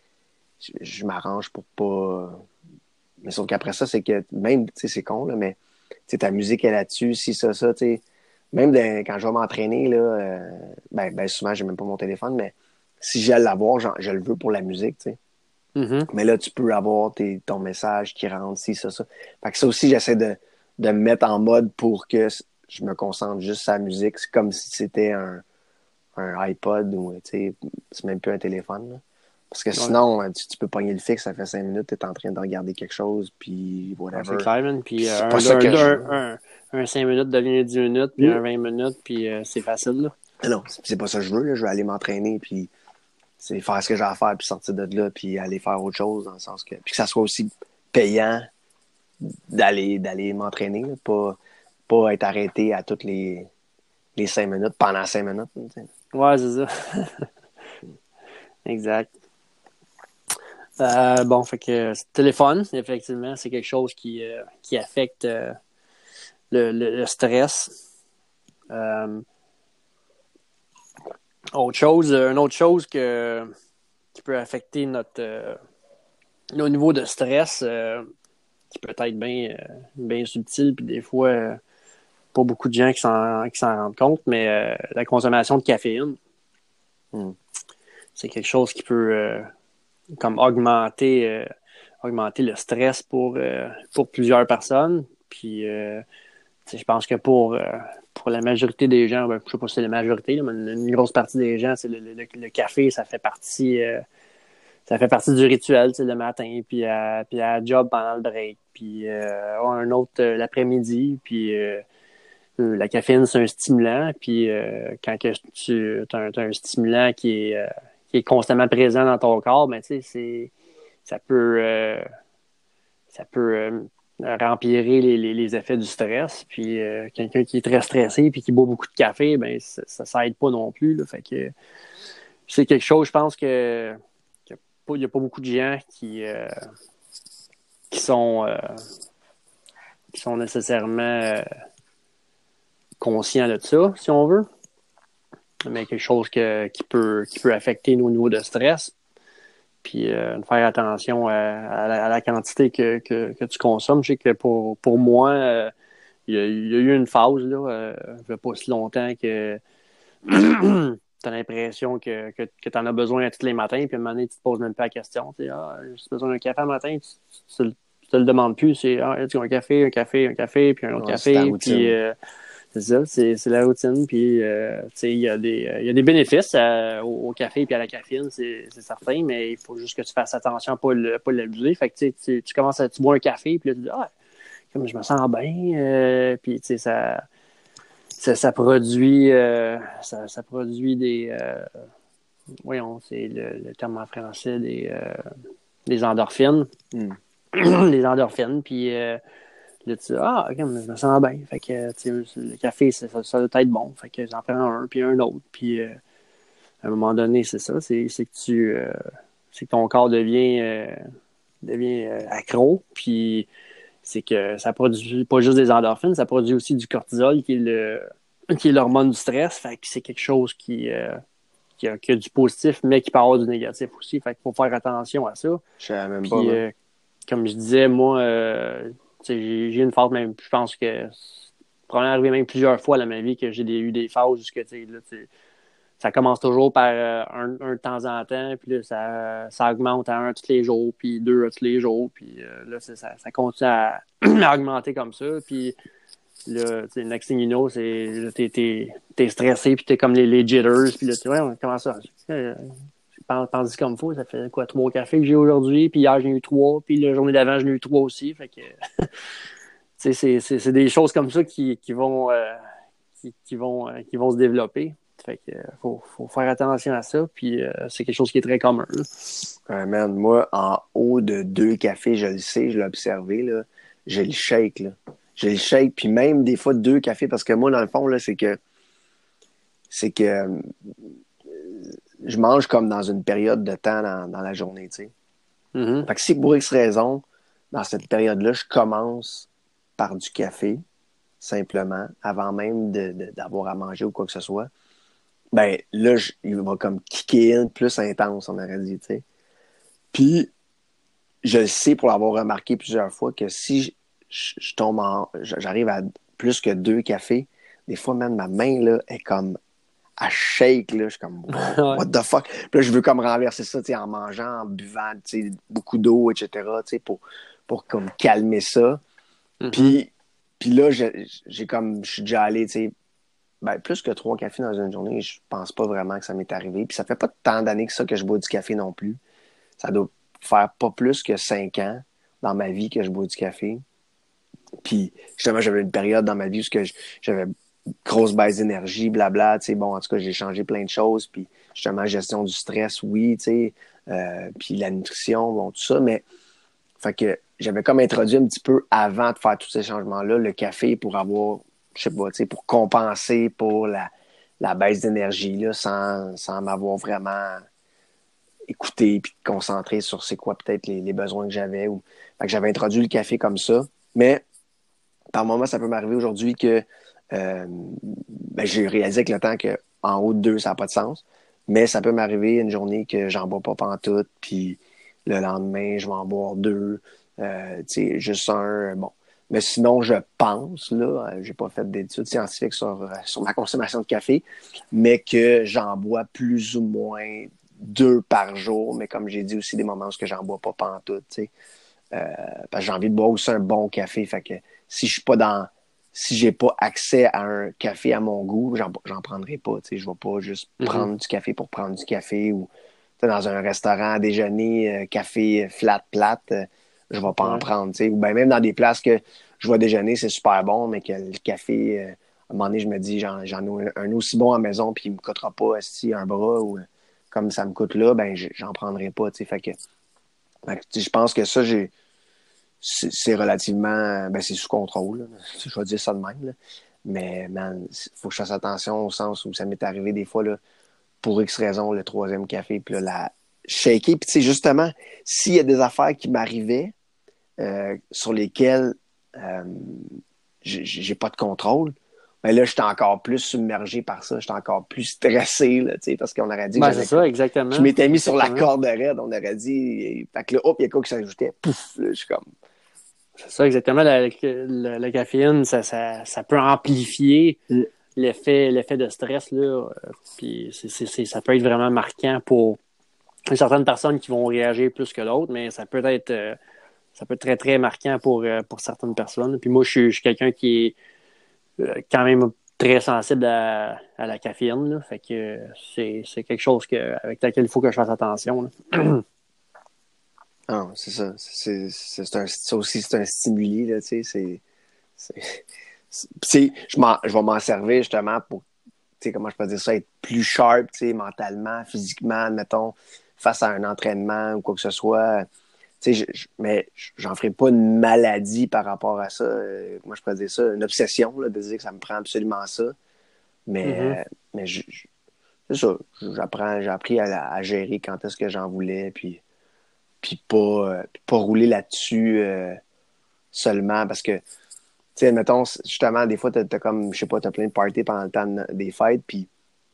Je m'arrange pour pas... Mais sauf qu'après ça, c'est que même, c'est con, là, mais ta musique est là-dessus, si ça, tu sais... Même quand je vais m'entraîner, là, ben souvent, j'ai même pas mon téléphone, mais si j'ai à l'avoir, je le veux pour la musique, tu sais. Mm-hmm. Mais là, tu peux avoir ton message qui rentre, si ça. Fait que ça aussi, j'essaie de me mettre en mode pour que je me concentre juste sur la musique. C'est comme si c'était un iPod ou, tu sais, c'est même plus un téléphone, là. Parce que sinon, tu peux pogner le fixe, ça fait 5 minutes, tu es en train de regarder quelque chose, puis whatever. C'est clair, man. Puis un 5 minutes devient 10 minutes, puis un 20 minutes, puis c'est facile, là. Non, c'est pas ça que je veux, là. Je veux aller m'entraîner, puis c'est faire ce que j'ai à faire, puis sortir de là, puis aller faire autre chose, dans le sens que... Puis que ça soit aussi payant d'aller m'entraîner, là, pas être arrêté à toutes les 5 minutes, pendant 5 minutes. T'sais. Ouais, c'est ça. Exact. Bon, fait que le téléphone, effectivement, c'est quelque chose qui affecte le stress. Une autre chose qui peut affecter nos niveaux de stress, qui peut être bien subtil, puis des fois, pas beaucoup de gens qui s'en rendent compte, mais la consommation de caféine, c'est quelque chose qui peut comme augmenter le stress pour plusieurs personnes. Puis, je pense que pour la majorité des gens, je sais pas si c'est la majorité, là, mais une grosse partie des gens, c'est le café, ça fait partie du rituel, le matin, puis à la job pendant le break, puis un autre l'après-midi, puis la caféine, c'est un stimulant, puis quand tu as un stimulant qui est constamment présent dans ton corps, ben tu sais, ça peut rempirer les effets du stress. Puis quelqu'un qui est très stressé puis qui boit beaucoup de café, ben ça aide pas non plus. Là. Fait que c'est quelque chose, je pense que il n'y a pas beaucoup de gens qui sont nécessairement conscients de ça, si on veut. Mais quelque chose qui peut affecter nos niveaux de stress. Puis faire attention à la quantité que tu consommes. Je sais que pour moi, il y a eu une phase, là, il n'y a pas si longtemps que tu as l'impression que tu en as besoin tous les matins, puis à un moment donné, tu te poses même pas la question. Tu sais, j'ai besoin d'un café le matin, tu te le demandes plus. C'est tu as un café, puis un autre café. Puis c'est ça, c'est la routine. Puis, il y a des bénéfices au café et à la caféine, c'est certain, mais il faut juste que tu fasses attention à ne pas l'abuser. Fait que tu commences tu bois un café, puis là, tu dis, comme je me sens bien, puis ça produit, ça produit des, voyons, c'est le terme en français, des endorphines. Les endorphines, puis là, tu dis, je me sens bien. Fait que, le café, ça doit être bon. Fait que j'en prends un, puis un autre. Puis, à un moment donné, c'est ça. C'est que ton corps devient accro. Puis, c'est que ça produit pas juste des endorphines, ça produit aussi du cortisol, qui est l'hormone du stress. Fait que c'est quelque chose qui qu'il y a du positif, mais qui peut avoir du négatif aussi. Fait qu'il faut faire attention à ça. Je savais même Puis, pas. comme je disais, moi, j'ai une phase même, je pense que c'est probablement arrivé même plusieurs fois dans ma vie que j'ai eu des phases où ça commence toujours par un de temps en temps, puis là, ça augmente à un tous les jours, puis deux à tous les jours, puis là, ça continue à, à augmenter comme ça, puis là, tu sais, next thing you know, t'es stressé, puis t'es comme les jitters, puis là, tu vois, comment ça? Pense comme faut, ça fait quoi, 3 cafés que j'ai aujourd'hui, puis hier, j'en ai eu 3, puis la journée d'avant, j'en ai eu 3 aussi, fait que, tu sais, c'est des choses comme ça qui vont se développer. Fait que faut faire attention à ça, puis c'est quelque chose qui est très commun. Ouais, man, moi, en haut de 2 cafés, je le sais, je l'ai observé, là, j'ai le shake, là. J'ai le shake, puis même des fois 2 cafés, parce que moi, dans le fond, là, c'est que je mange comme dans une période de temps dans la journée, tu sais. Mm-hmm. Fait que si pour X raison, dans cette période-là, je commence par du café, simplement, avant même d'avoir à manger ou quoi que ce soit, ben là, il va comme kicker in plus intense, on aurait dit, tu sais. Puis, je le sais pour l'avoir remarqué plusieurs fois que si je tombe j'arrive à plus que 2 cafés, des fois, même ma main, là, est comme à shake, là. Je suis comme, what the fuck? Puis là, je veux comme renverser ça, tu sais, en mangeant, en buvant, tu sais, beaucoup d'eau, etc., tu sais, pour comme calmer ça. Mm-hmm. Puis là, je suis déjà allé, tu sais, ben, plus que 3 cafés dans une journée, je pense pas vraiment que ça m'est arrivé. Puis ça fait pas tant d'années que ça que je bois du café non plus. Ça doit faire pas plus que 5 ans dans ma vie que je bois du café. Puis justement, j'avais une période dans ma vie où j'avais grosse baisse d'énergie, blabla, tu sais, bon, en tout cas, j'ai changé plein de choses, puis justement, gestion du stress, oui, tu sais, puis la nutrition, bon, tout ça, mais fait que j'avais comme introduit un petit peu avant de faire tous ces changements-là, le café pour avoir, je sais pas, tu sais, pour compenser pour la baisse d'énergie, là, sans m'avoir vraiment écouté puis concentré sur c'est quoi peut-être les besoins que j'avais. Fait que j'avais introduit le café comme ça, mais par moment, ça peut m'arriver aujourd'hui que ben, j'ai réalisé avec le temps qu'en haut de 2, ça n'a pas de sens. Mais ça peut m'arriver une journée que j'en bois pas pantoute, puis le lendemain, je vais en boire 2. Tu sais, juste un, bon. Mais sinon, je pense, là, j'ai pas fait d'études scientifiques sur ma consommation de café, mais que j'en bois plus ou moins 2 par jour. Mais comme j'ai dit aussi, des moments où j'en bois pas pantoute, tu sais. Parce que j'ai envie de boire aussi un bon café. Fait que si j'ai pas accès à un café à mon goût, j'en prendrai pas. Tu sais, je vais pas juste prendre du café pour prendre du café ou dans un restaurant à déjeuner, café flat plate, je vais pas en prendre. Tu sais. Ou bien même dans des places que je vais déjeuner, c'est super bon, mais que le café, à un moment donné, je me dis j'en ai un aussi bon à la maison, puis il me coûtera pas un bras ou comme ça me coûte là, ben j'en prendrai pas. Tu sais. Fait que je pense que ça, c'est relativement, ben c'est sous contrôle, là. Je vais dire ça de même, là. Mais man, faut que je fasse attention au sens où ça m'est arrivé des fois, là, pour X raison, le 3e café, puis là, la shaker. Puis tu sais, justement, s'il y a des affaires qui m'arrivaient sur lesquelles j'ai pas de contrôle, ben là, j'étais encore plus submergé par ça, j'étais encore plus stressé, là, tu sais, parce qu'on aurait dit que c'est ça, exactement. je m'étais mis sur la corde raide, on aurait dit, fait que là, hop, il y a quoi qui s'ajoutait, pouf, là, je suis comme... C'est ça, exactement. La caféine, ça peut amplifier l'effet de stress, là. Puis ça peut être vraiment marquant pour certaines personnes qui vont réagir plus que d'autres, mais ça peut être très, très marquant pour certaines personnes. Puis moi, je suis quelqu'un qui est quand même très sensible à la caféine, là. Fait que c'est quelque chose avec laquelle il faut que je fasse attention, là. Ah, c'est ça. Ça aussi, c'est un stimuli, là, tu sais. Je vais m'en servir justement pour, tu sais, comment je peux dire ça, être plus sharp, tu sais, mentalement, physiquement, admettons, face à un entraînement ou quoi que ce soit. Tu sais, mais j'en ferai pas une maladie par rapport à ça. Moi, je pourrais dire ça, une obsession, là, de dire que ça me prend absolument ça. Mais c'est ça. J'ai appris à gérer quand est-ce que j'en voulais, puis pas rouler là-dessus seulement parce que, tu sais, mettons, justement, des fois, t'as comme, je sais pas, t'as plein de parties pendant le temps des fêtes, puis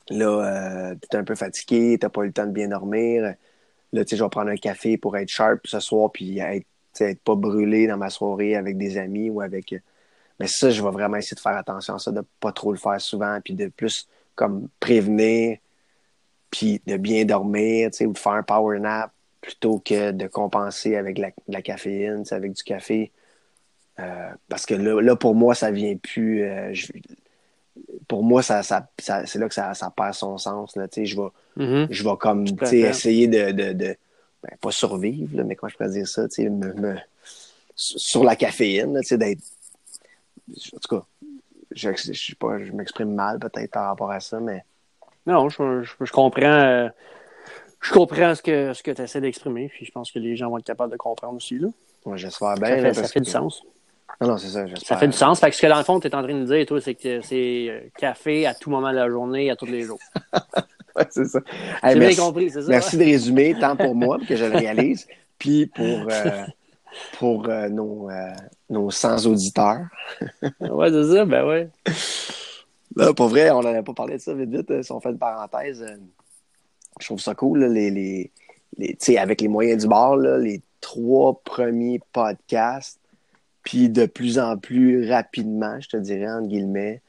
Là, tu es un peu fatigué, t'as pas eu le temps de bien dormir. Là, tu sais, je vais prendre un café pour être sharp ce soir, puis être pas brûlé dans ma soirée avec des amis ou avec... Mais ça, je vais vraiment essayer de faire attention à ça, de pas trop le faire souvent, puis de plus comme prévenir, puis de bien dormir, tu sais, ou de faire un power nap plutôt que de compenser avec la caféine, tu sais, avec du café. Parce que là, pour moi, ça vient plus... pour moi, c'est là que ça perd son sens. Là, Mhm. je vais comme Tout à fait. essayer ben, pas survivre, là, mais comment je pourrais dire ça, sur la caféine, là, d'être. En tout cas, je sais pas, je m'exprime mal peut-être par rapport à ça, mais. Non, je comprends. Je comprends ce que tu essaies d'exprimer, puis je pense que les gens vont être capables de comprendre aussi. Là. Ouais, j'espère bien. Ça fait du sens. Non, c'est ça, Ça j'espère. fait du sens. Fait que ce que dans le fond, tu es en train de dire, toi, c'est que c'est café à tout moment de la journée, à tous les jours. Ouais, c'est ça. J'ai Hey, bien compris, c'est ça? merci de résumer, tant pour moi, que je le réalise, puis pour nos 100 auditeurs. Ouais, c'est ça, ben ouais. Là, pour vrai, on n'en a pas parlé de ça vite, vite. Si on fait une parenthèse, je trouve ça cool, là, tu sais, avec les moyens du bord, là, les 3 premiers podcasts, puis de plus en plus rapidement, je te dirais, entre guillemets,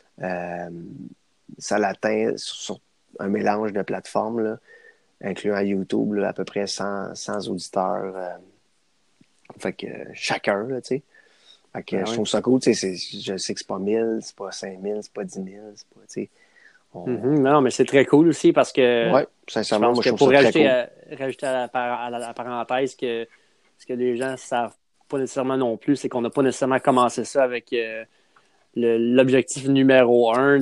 ça l'atteint sur un mélange de plateformes, là, incluant YouTube, là, à peu près 100 auditeurs. Fait que chacun, là, tu sais. Fait que je trouve ça cool, tu sais, je sais que c'est pas 1000, c'est pas 5000, c'est pas 10 000, c'est pas, tu sais. Non, mais c'est très cool aussi parce que Ouais, je sincèrement, pense moi, que je trouve pour ça très cool. rajouter à la parenthèse que ce que les gens savent pas nécessairement non plus, c'est qu'on n'a pas nécessairement commencé ça avec l'objectif numéro 1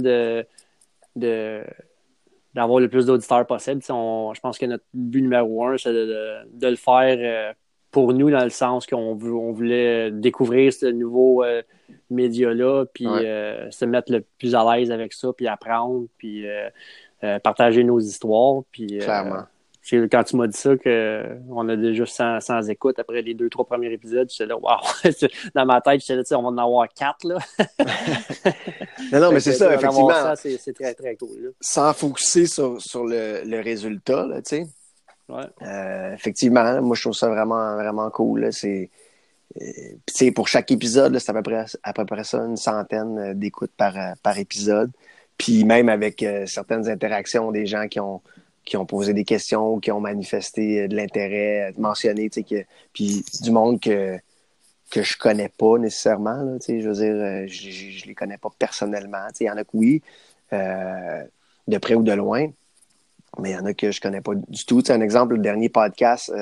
d'avoir le plus d'auditeurs possible. Je pense que notre but numéro 1, c'est de le faire pour nous, dans le sens qu'on voulait découvrir ce nouveau média-là, puis Ouais. se mettre le plus à l'aise avec ça, puis apprendre, puis partager nos histoires. Puis, Clairement. quand tu m'as dit ça, qu'on a déjà 100 écoutes après les 2-3 premiers épisodes, j'étais là, wow! Dans ma tête, j'étais là, on va en avoir 4, là. Non, mais c'est ça, effectivement. Ça, c'est très, très cool. Là. Sans focuser sur le résultat, là, tu sais. Ouais. Effectivement, moi, je trouve ça vraiment, vraiment cool. Là. Puis, pour chaque épisode, là, c'est à peu près ça, une centaine d'écoutes par épisode. Puis même avec certaines interactions des gens qui ont posé des questions, qui ont manifesté de l'intérêt, mentionné, tu sais, puis du monde que je connais pas nécessairement, là, tu sais, je veux dire, je les connais pas personnellement. Tu sais, il y en a que oui, de près ou de loin, mais il y en a que je connais pas du tout. Tu sais, un exemple, le dernier podcast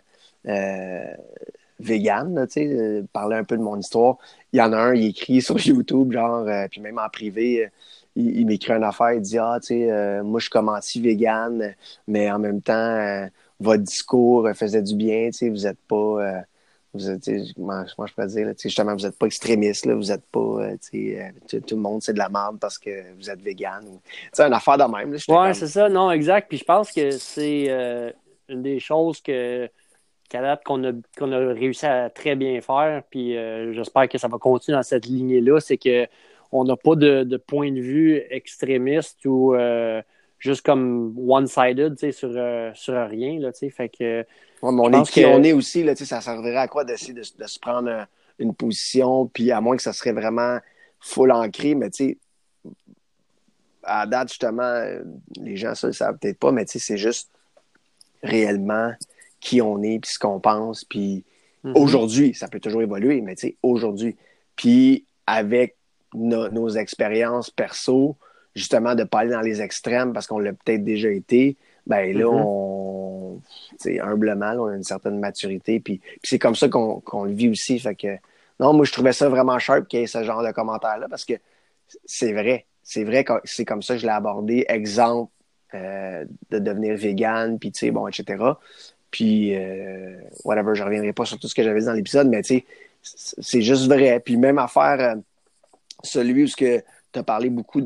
vegan, là, tu sais, parler un peu de mon histoire. Il y en a un, il écrit sur YouTube, genre, puis même en privé, il m'écrit une affaire, il dit, ah, tu sais, moi, je suis comme anti-vegan, mais en même temps, votre discours faisait du bien, tu sais, vous êtes pas... vous êtes, moi, je pourrais dire, là, justement, vous n'êtes pas extrémiste, là, vous n'êtes pas, tout le monde, c'est de la merde parce que vous êtes vegan. C'est une affaire de même. Là, ouais, c'est ça, non, exact. Puis je pense que c'est une des choses qu'à date qu'on a réussi à très bien faire. Puis j'espère que ça va continuer dans cette lignée-là. C'est qu'on n'a pas de point de vue extrémiste ou juste comme one-sided, tu sais, sur rien, là, tu sais. Fait que... Ouais, mais on est qui on est aussi, là, ça servirait à quoi d'essayer de se prendre une position, puis à moins que ça serait vraiment full ancré, mais tu sais, à date, justement, les gens, ça, le savent peut-être pas, mais tu sais, c'est juste réellement qui on est, puis ce qu'on pense, puis aujourd'hui, ça peut toujours évoluer, mais tu sais, aujourd'hui, puis avec nos expériences perso, justement, de pas aller dans les extrêmes parce qu'on l'a peut-être déjà été, ben là, humblement, là, on a une certaine maturité, puis c'est comme ça qu'on le vit aussi, fait que, non, moi, je trouvais ça vraiment sharp qu'il y ait ce genre de commentaires-là, parce que c'est vrai que c'est comme ça que je l'ai abordé, exemple, de devenir vegan, puis tu sais, bon, etc., puis, whatever, je reviendrai pas sur tout ce que j'avais dit dans l'épisode, mais tu sais, c'est juste vrai, puis même affaire, celui où tu as parlé beaucoup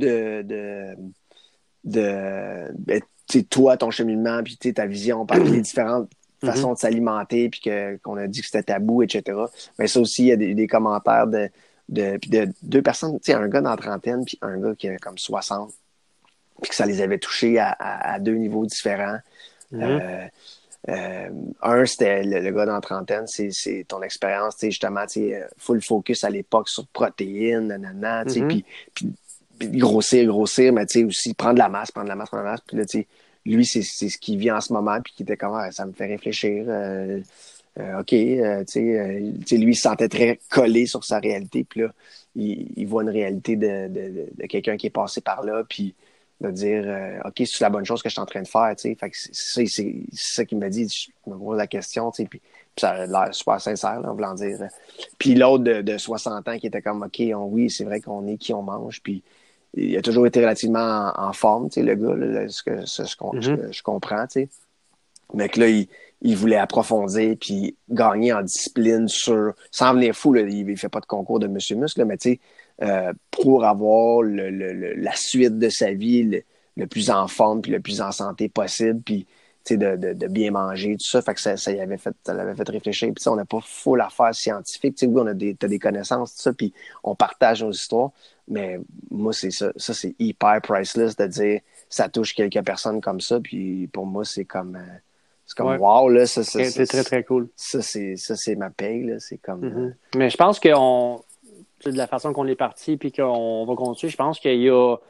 ben, toi, ton cheminement, puis ta vision par les différentes façons de s'alimenter, puis qu'on a dit que c'était tabou, etc. Mais ça aussi, il y a des commentaires de 2 personnes, un gars dans la trentaine, puis un gars qui a comme 60. puis que ça les avait touchés à deux niveaux différents. Mm-hmm. Un, c'était le gars dans la trentaine, c'est ton expérience, justement, full focus à l'époque sur protéines, nanana, Mm-hmm. puis grossir, mais aussi prendre la masse. Puis là, lui, c'est ce qu'il vit en ce moment, puis qui était comme, ça me fait réfléchir. OK, lui, il se sentait très collé sur sa réalité, puis là, il voit une réalité de quelqu'un qui est passé par là, puis de dire OK, c'est la bonne chose que je suis en train de faire, tu sais. Fait que c'est ça qu'il m'a dit. Je me pose la question, tu sais, puis ça a l'air super sincère, là, en voulant dire. Puis l'autre de 60 ans qui était comme OK, oui, c'est vrai qu'on est qui on mange, puis il a toujours été relativement en forme, tu sais, le gars, là, ce que je comprends, tu sais. Mais que là, il voulait approfondir puis gagner en discipline sans venir fou, là, il fait pas de concours de Monsieur Muscle, là, mais tu sais, pour avoir la suite de sa vie le plus en forme puis le plus en santé possible, puis de bien manger, tout ça. Fait que ça l'avait fait réfléchir. Puis on n'a pas full affaires scientifiques. T'sais, oui, t'as des connaissances, tout ça, puis on partage nos histoires. Mais moi, c'est ça. Ça, c'est hyper priceless de dire ça touche quelques personnes comme ça. Puis pour moi, c'est comme Ouais. wow, là. C'est très, très cool. Ça, c'est ma paye, là. C'est comme. Mm-hmm. Mais je pense que de la façon qu'on est parti puis qu'on va continuer, je pense qu'il y a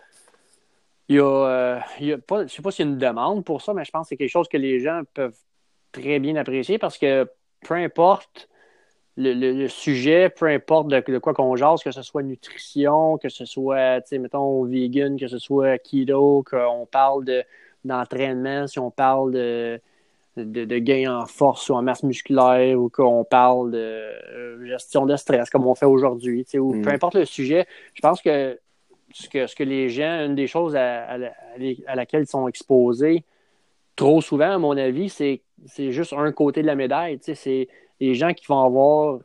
pas, je sais pas s'il y a une demande pour ça, mais je pense que c'est quelque chose que les gens peuvent très bien apprécier parce que peu importe le sujet, peu importe de quoi qu'on jase, que ce soit nutrition, que ce soit, mettons, vegan, que ce soit keto, qu'on parle d'entraînement, si on parle de gain en force ou en masse musculaire ou qu'on parle de gestion de stress comme on fait aujourd'hui, ou peu importe le sujet, je pense que ce que les gens, une des choses à laquelle ils sont exposés trop souvent, à mon avis, c'est juste un côté de la médaille. C'est les gens qui vont avoir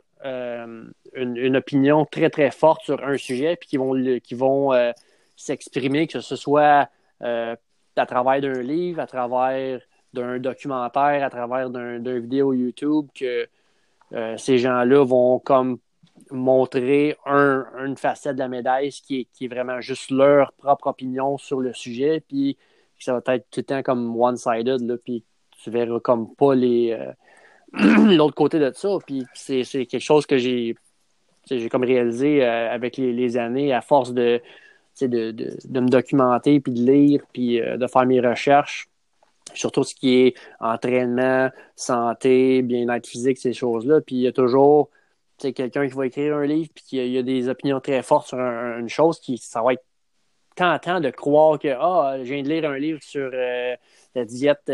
une opinion très, très forte sur un sujet puis qui vont s'exprimer, que ce soit à travers d'un livre, à travers d'un documentaire, à travers d'un vidéo YouTube, que ces gens-là vont comme montrer une facette de la médaille, qui est vraiment juste leur propre opinion sur le sujet, puis ça va être tout le temps comme one-sided, là, puis tu verras comme pas l'autre côté de ça, puis c'est quelque chose que j'ai comme réalisé avec les années, à force de me documenter, puis de lire, puis de faire mes recherches, surtout ce qui est entraînement, santé, bien-être physique, ces choses-là, puis il y a toujours quelqu'un qui va écrire un livre puis qu'il y a des opinions très fortes sur une chose, ça va être tentant de croire que je viens de lire un livre sur la diète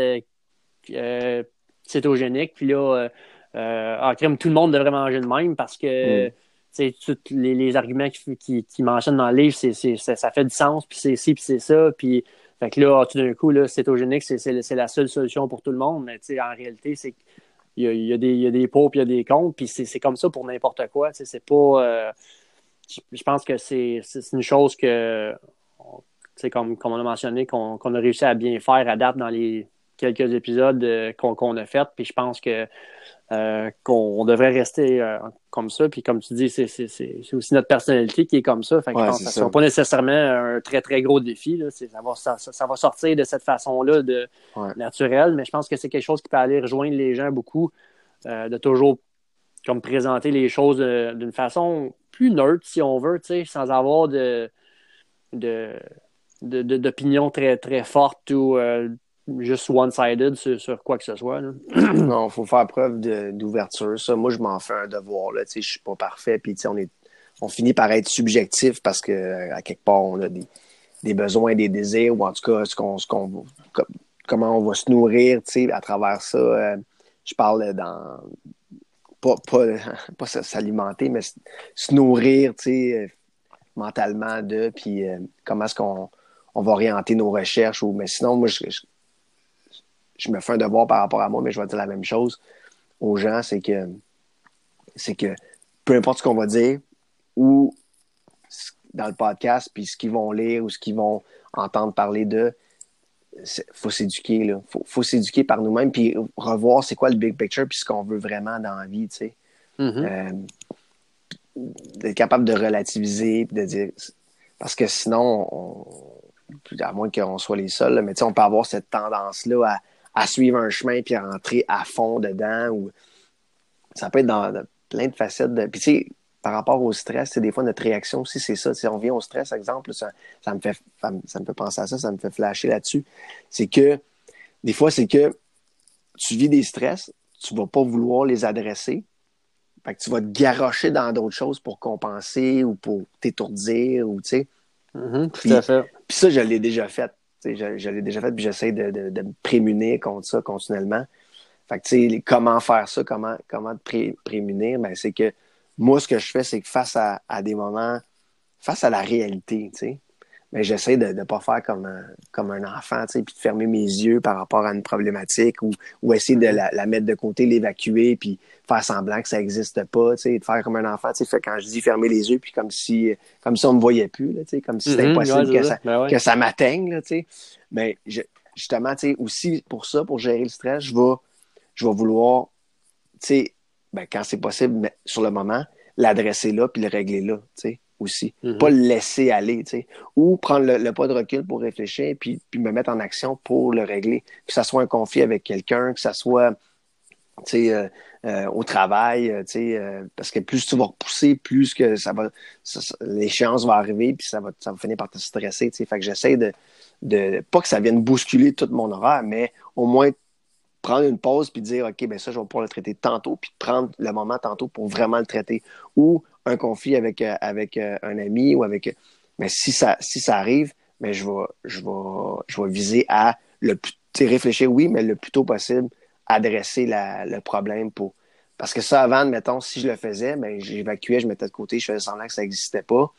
cétogénique, puis là, crème, tout le monde devrait manger le même parce que tous les arguments qui mentionnent dans le livre, ça fait du sens, puis c'est ci, puis c'est ça, puis fait que là, tout d'un coup, là, cétogénique, c'est la seule solution pour tout le monde, mais en réalité, c'est il y a des pour puis il y a des contre, puis c'est comme ça pour n'importe quoi. C'est pas. Je pense que c'est une chose que, comme on a mentionné, qu'on a réussi à bien faire à date dans les quelques épisodes qu'on a fait, puis je pense que qu'on devrait rester comme ça, puis comme tu dis, c'est aussi notre personnalité qui est comme ça, fait que je pense que ça ne sera pas nécessairement un très très gros défi, là. Ça va sortir de cette façon-là naturelle, mais je pense que c'est quelque chose qui peut aller rejoindre les gens beaucoup, de toujours comme présenter les choses d'une façon plus neutre, si on veut, sans avoir d'opinion très très forte ou juste one-sided sur quoi que ce soit. Là. Non, il faut faire preuve d'ouverture. Ça, moi, je m'en fais un devoir. Je ne suis pas parfait. Puis, on finit par être subjectif parce que à quelque part, on a des besoins, des désirs, ou en tout cas, comment on va se nourrir à travers ça. Je parle pas s'alimenter, mais se nourrir mentalement puis comment est-ce qu'on va orienter nos recherches. Mais sinon, moi, je me fais un devoir par rapport à moi, mais je vais dire la même chose aux gens, c'est que peu importe ce qu'on va dire ou dans le podcast, puis ce qu'ils vont lire ou ce qu'ils vont entendre parler d'eux, faut s'éduquer, là. Faut s'éduquer par nous-mêmes, puis revoir c'est quoi le big picture, puis ce qu'on veut vraiment dans la vie, d'être capable de relativiser, puis de dire... Parce que sinon, à moins qu'on soit les seuls, là, mais on peut avoir cette tendance-là à suivre un chemin puis à rentrer à fond dedans. Ou ça peut être dans plein de facettes. Puis, tu sais, par rapport au stress, des fois, notre réaction aussi, c'est ça. Si on vient au stress, exemple, ça me fait penser à ça, ça me fait flasher là-dessus. C'est que, des fois, c'est que tu vis des stress, tu vas pas vouloir les adresser. Fait que tu vas te garrocher dans d'autres choses pour compenser ou pour t'étourdir, ou, tu sais. Tout à fait. Puis ça, je l'ai déjà fait. Je l'ai déjà fait, puis j'essaie de me prémunir contre ça continuellement. Fait que, tu sais, comment faire ça, comment te prémunir, ben, c'est que moi, ce que je fais, c'est que face à des moments, face à la réalité, tu sais, ben, j'essaie de ne pas faire comme un enfant, tu sais, puis de fermer mes yeux par rapport à une problématique ou essayer de la mettre de côté, l'évacuer, puis faire semblant que ça n'existe pas, tu sais, de faire comme un enfant, tu sais, quand je dis fermer les yeux, puis comme si on me voyait plus, là, tu sais, comme si c'était impossible que ça m'atteigne, là, tu sais. Mais justement, tu sais, aussi pour ça, pour gérer le stress, je vais vouloir, tu sais, ben, quand c'est possible, mais sur le moment, l'adresser là puis le régler là, tu sais, aussi. Pas le laisser aller, tu sais. Ou prendre le pas de recul pour réfléchir puis me mettre en action pour le régler. Que ça soit un conflit avec quelqu'un, que ça soit, tu sais, au travail, tu sais, parce que plus tu vas repousser, plus que l'échéance va arriver puis ça va finir par te stresser, tu sais. Fait que j'essaie de pas que ça vienne bousculer tout mon horaire, mais au moins prendre une pause puis dire, OK, ben ça, je vais pouvoir le traiter tantôt, puis prendre le moment tantôt pour vraiment le traiter. Ou un conflit avec un ami ou avec. Mais si ça arrive, mais je vais viser à réfléchir, oui, mais le plus tôt possible, adresser le problème pour. Parce que ça, avant, mettons, si je le faisais, ben, j'évacuais, je mettais de côté, je faisais semblant que ça n'existait pas.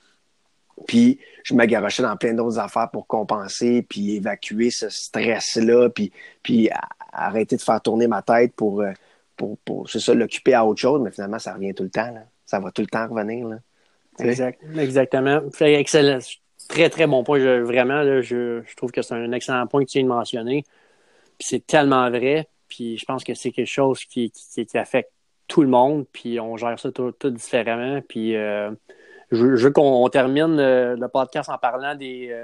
Puis je me garochais dans plein d'autres affaires pour compenser, puis évacuer ce stress-là, puis arrêter de faire tourner ma tête pour c'est ça, l'occuper à autre chose, mais finalement, ça revient tout le temps. Là. Ça va tout le temps revenir. Là. Exactement. Excellent. Très, très bon point. Vraiment, là, je trouve que c'est un excellent point que tu viens de mentionner. Puis c'est tellement vrai. Puis je pense que c'est quelque chose qui affecte tout le monde. Puis on gère ça tout différemment. Puis je veux qu'on termine le podcast en parlant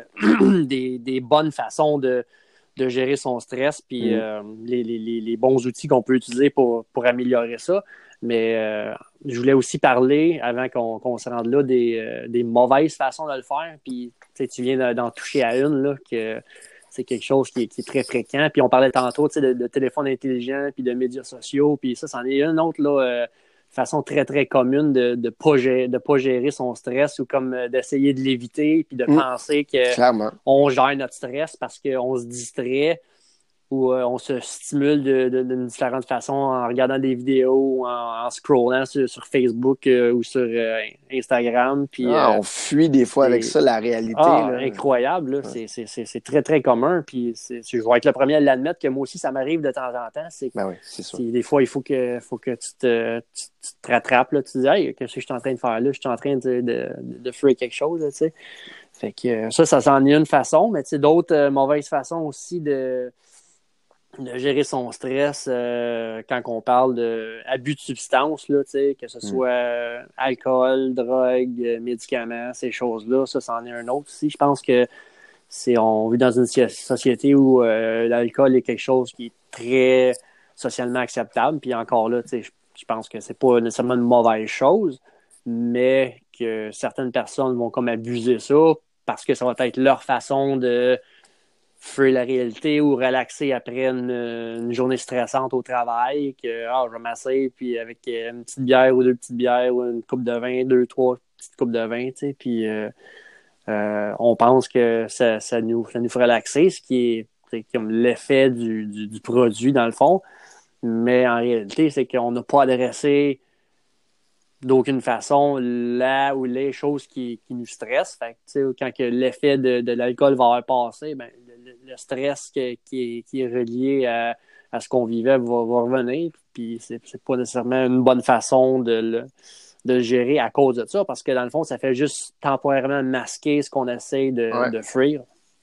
des bonnes façons de gérer son stress, puis les bons outils qu'on peut utiliser pour améliorer ça. Mais je voulais aussi parler, avant qu'on se rende là, des mauvaises façons de le faire. Puis tu viens d'en toucher à une, là, que c'est quelque chose qui est très fréquent. Puis on parlait tantôt de téléphone intelligent, puis de médias sociaux, puis ça, c'en est une autre, là, façon très, très commune de pas gérer son stress ou comme d'essayer de l'éviter puis de penser qu'on gère notre stress parce qu'on se distrait ou on se stimule d'une différente façon en regardant des vidéos ou en scrollant sur Facebook ou sur Instagram. Puis, on fuit des fois avec ça la réalité. Là. Incroyable. Là. Ouais. C'est très, très commun. Puis je vais être le premier à l'admettre que moi aussi, ça m'arrive de temps en temps. Ben oui, c'est sûr. Des fois, il faut que tu te rattrapes. Là. Tu te dis, hey, qu'est-ce que je suis en train de faire là? Je suis en train de faire quelque chose. Là, t'sais. Fait que ça s'en est une façon. Mais d'autres mauvaises façons aussi de gérer son stress quand on parle d'abus de substances, là, que ce soit alcool, drogue, médicaments, ces choses-là, ça, c'en est un autre aussi. Je pense que on vit dans une société où l'alcool est quelque chose qui est très socialement acceptable. Puis encore là, je pense que c'est pas nécessairement une mauvaise chose, mais que certaines personnes vont comme abuser ça parce que ça va être leur façon de fuir la réalité ou relaxer après une journée stressante au travail, que je vais m'asseoir puis avec une petite bière ou deux petites bières ou une coupe de vin, 2-3 petites coupes de vin, tu sais, puis on pense que ça nous fait relaxer, ce qui est comme l'effet du produit dans le fond, mais en réalité, c'est qu'on n'a pas adressé d'aucune façon là où les choses qui nous stressent. Fait que, quand que l'effet de l'alcool va avoir passé, ben, le stress qui est relié à ce qu'on vivait va revenir. Puis c'est pas nécessairement une bonne façon de le gérer à cause de ça, parce que dans le fond, ça fait juste temporairement masquer ce qu'on essaie de fuir.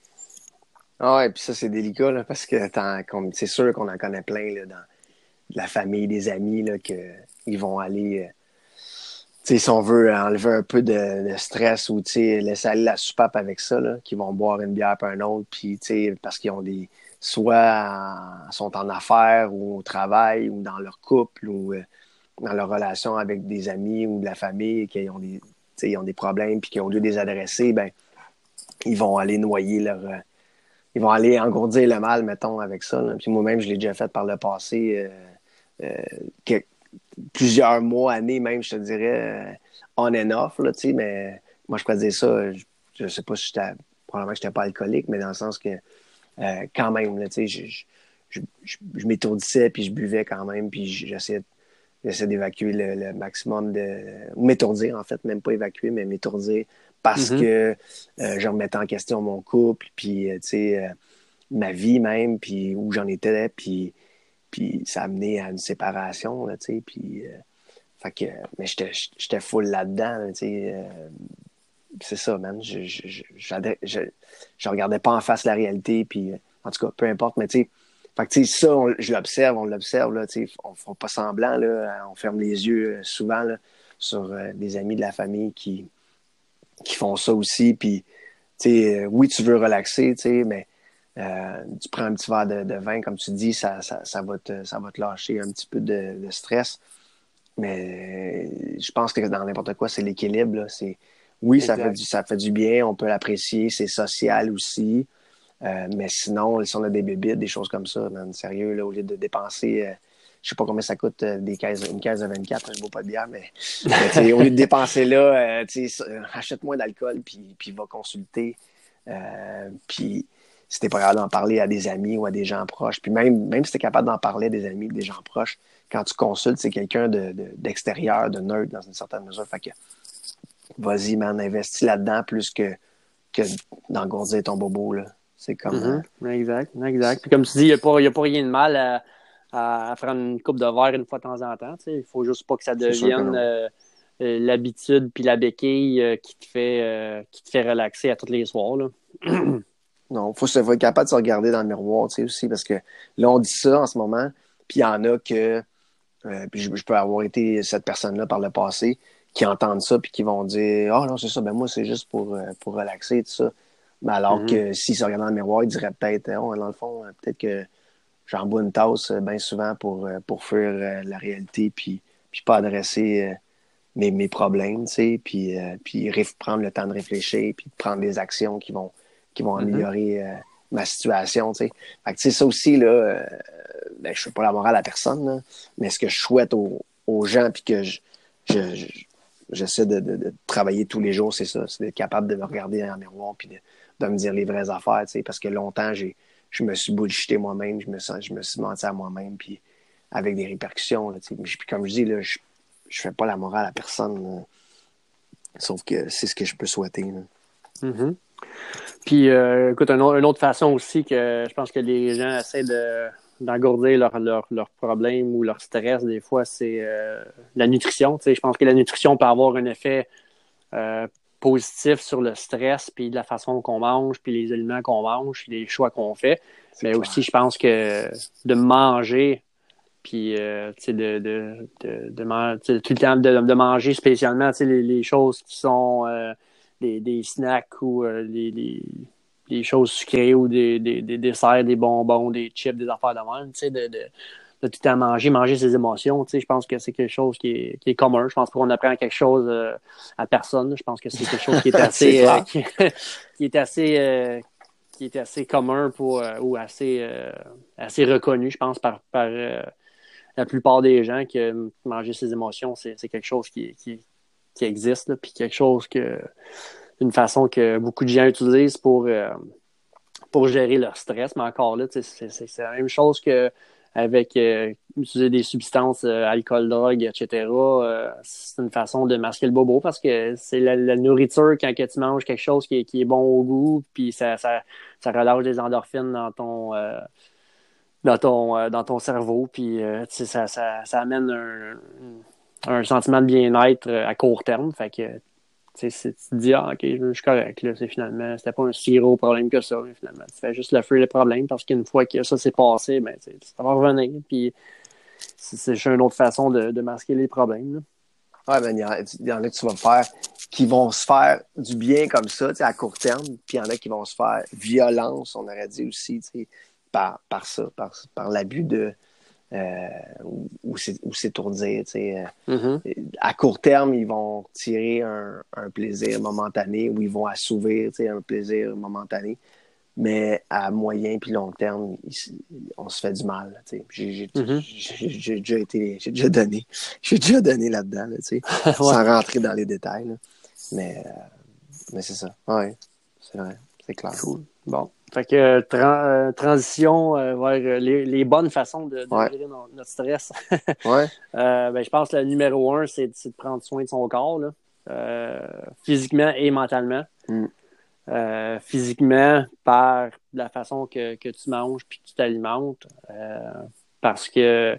Ah ouais, puis ça, c'est délicat, là, parce que c'est sûr qu'on en connaît plein là, dans la famille, des amis, là, qu'ils vont aller si on veut enlever un peu de stress ou laisser aller la soupape avec ça, là, qu'ils vont boire une bière puis un autre, puis parce qu'ils ont sont en affaires ou au travail ou dans leur couple ou dans leur relation avec des amis ou de la famille, qu'ils ont ils ont des problèmes puis qu'au lieu de les adresser, ben ils vont aller noyer ils vont aller engourdir le mal, mettons, avec ça. Là. Puis moi-même, je l'ai déjà fait par le passé, plusieurs mois, années même, je te dirais, on and off, là, mais moi, je pourrais dire ça, je sais pas si probablement que je n'étais pas alcoolique, mais dans le sens que, quand même, là, je m'étourdissais, puis je buvais quand même, puis j'essayais d'évacuer le maximum ou m'étourdir, en fait, même pas évacuer, mais m'étourdir, parce que je remettais en question mon couple, puis, ma vie même, puis où j'en étais, puis ça a amené à une séparation, là, puis... fait que... Mais j'étais full là-dedans, là, c'est ça, man. Je regardais pas en face la réalité, puis... En tout cas, peu importe, mais fait que, ça, on l'observe, là, on ne fait pas semblant, là, on ferme les yeux souvent, là, sur des amis de la famille qui font ça aussi, puis, oui, tu veux relaxer, mais tu prends un petit verre de vin, comme tu dis, ça va te lâcher un petit peu de stress, mais je pense que dans n'importe quoi, c'est l'équilibre, là, oui, ça fait du bien, on peut l'apprécier, c'est social aussi, mais sinon, si on a des bébites, des choses comme ça, man, sérieux, là, au lieu de dépenser... je sais pas combien ça coûte une caisse de 24, je ne bois pas de bière, mais au lieu de dépenser là, achète moins d'alcool, puis va consulter. Puis si t'es pas capable d'en parler à des amis ou à des gens proches, puis même si t'es capable d'en parler à des amis, des gens proches, quand tu consultes, c'est quelqu'un d'extérieur, de neutre dans une certaine mesure. Fait que vas-y, man, investis là-dedans plus que d'engourdir ton bobo, là. C'est comme... Exact. Puis comme tu dis, il n'y a pas rien de mal à faire une coupe de verre une fois de temps en temps. Il faut juste pas que ça devienne l'habitude puis la béquille qui te fait relaxer à tous les soirs. Là. Non, il faut être capable de se regarder dans le miroir aussi, parce que là, on dit ça en ce moment, puis il y en a que, puis je peux avoir été cette personne-là par le passé, qui entendent ça puis qui vont dire « Ah non, c'est ça, ben moi, c'est juste pour relaxer, tout ça. » Mais alors que s'ils se regardent dans le miroir, ils diraient peut-être « Oh, dans le fond, peut-être que j'en bois une tasse bien souvent pour faire la réalité puis pas adresser mes problèmes, tu sais, puis prendre le temps de réfléchir puis de prendre des actions qui vont améliorer ma situation, tu sais. Fait que, tu sais, ça aussi, là, je fais pas la morale à personne, là, mais ce que je souhaite aux gens puis que j'essaie de travailler tous les jours, c'est ça, c'est d'être capable de me regarder dans le miroir puis de me dire les vraies affaires, tu sais, parce que longtemps, je me suis bullshité moi-même, je me suis menti à moi-même, puis avec des répercussions, là, tu sais. Puis comme je dis, là, je fais pas la morale à personne, là. Sauf que c'est ce que je peux souhaiter, là. Puis, écoute, une autre façon aussi que je pense que les gens essaient d'engourdir leurs problèmes ou leur stress, des fois, c'est la nutrition. Tu sais, je pense que la nutrition peut avoir un effet positif sur le stress, puis de la façon qu'on mange, puis les aliments qu'on mange, puis les choix qu'on fait. Mais clair. Aussi, je pense que de manger, puis tu sais, tout le temps de manger spécialement, tu sais, les choses qui sont des snacks ou des choses sucrées ou des desserts, des bonbons, des chips, des affaires de même, tu sais, de tout le temps manger ses émotions, tu sais, je pense que c'est quelque chose qui est commun. Je pense pas qu'on apprend quelque chose à personne. Je pense que c'est quelque chose qui est assez qui est assez commun ou assez reconnu, je pense, par la plupart des gens, que manger ses émotions, c'est quelque chose qui existe, là, puis quelque chose une façon que beaucoup de gens utilisent pour gérer leur stress, mais encore là, c'est la même chose que avec utiliser des substances, alcool, drogue, etc. C'est une façon de masquer le bobo, parce que c'est la nourriture, quand que tu manges quelque chose qui est bon au goût, puis ça relâche des endorphines dans ton cerveau, puis ça amène un sentiment de bien-être à court terme. Fait que tu te dis, OK, je suis correct, là, finalement, c'était pas un si gros problème que ça, mais finalement, tu fais juste le fuir le problème, parce qu'une fois que ça s'est passé, ben, ça va revenir, puis c'est juste une autre façon de masquer les problèmes, là. Ouais, ben, il y en a que tu vas faire qui vont se faire du bien comme ça, tu sais, à court terme, puis il y en a qui vont se faire violence, on aurait dit aussi, tu sais, par ça, par l'abus de ou s'étourdir, tu sais. À court terme, ils vont tirer un plaisir momentané ou ils vont assouvir, tu sais, un plaisir momentané. Mais à moyen puis long terme, on se fait du mal. Tu sais. J'ai déjà donné là-dedans, là, tu sais, Ouais. sans rentrer dans les détails. Là. Mais c'est ça. Ouais, c'est vrai, c'est clair. Cool. Bon. Fait que transition vers les bonnes façons de gérer notre stress. Ouais. Ben, je pense que le numéro 1, c'est de prendre soin de son corps, là, physiquement et mentalement. Physiquement, par la façon que tu manges puis que tu t'alimentes. Parce que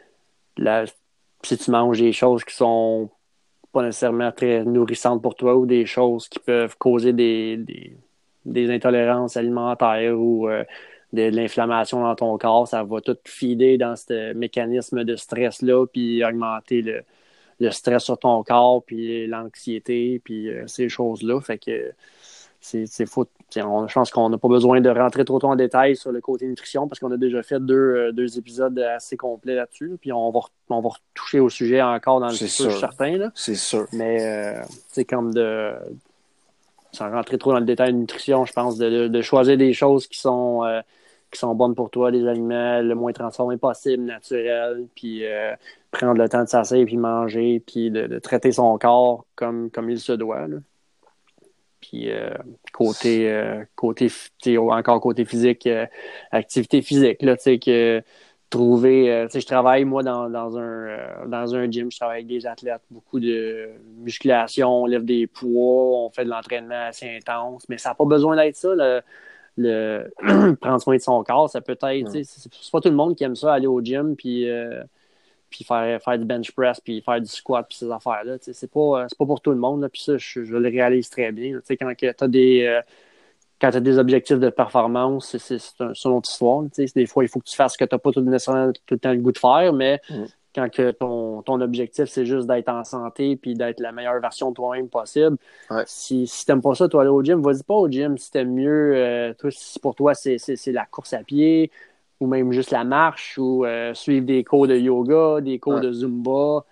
si tu manges des choses qui sont pas nécessairement très nourrissantes pour toi ou des choses qui peuvent causer des intolérances alimentaires ou de l'inflammation dans ton corps, ça va tout feeder dans ce mécanisme de stress-là puis augmenter le stress sur ton corps puis l'anxiété puis ces choses-là. Fait que c'est faux. Je pense qu'on n'a pas besoin de rentrer trop en détail sur le côté nutrition parce qu'on a déjà fait deux épisodes assez complets là-dessus. Puis on va retoucher au sujet encore dans le futur, je suis certain. Là. C'est sûr. Mais c'est comme sans rentrer trop dans le détail de nutrition, je pense de choisir des choses qui sont bonnes pour toi, des aliments le moins transformés possible, naturels, puis prendre le temps de s'asseoir puis manger, puis de traiter son corps comme il se doit. Là. Puis côté physique, activité physique, là, tu sais, que trouver, tu sais, je travaille, moi, dans un gym, je travaille avec des athlètes, beaucoup de musculation, on lève des poids, on fait de l'entraînement assez intense, mais ça n'a pas besoin d'être ça, le prendre soin de son corps, ça peut être, tu sais, c'est pas tout le monde qui aime ça, aller au gym, puis faire du bench press, puis faire du squat, puis ces affaires-là. C'est pas pour tout le monde, là, puis ça, je le réalise très bien. Quand tu as des objectifs de performance, c'est une autre histoire. Des fois, il faut que tu fasses ce que tu n'as pas nécessairement tout le temps le goût de faire, mais quand que ton objectif, c'est juste d'être en santé puis d'être la meilleure version de toi-même possible, si tu n'aimes pas ça, toi, aller au gym, vas-y pas au gym. Si tu aimes mieux, si pour toi, c'est la course à pied, ou même juste la marche, ou suivre des cours de yoga, des cours de Zumba,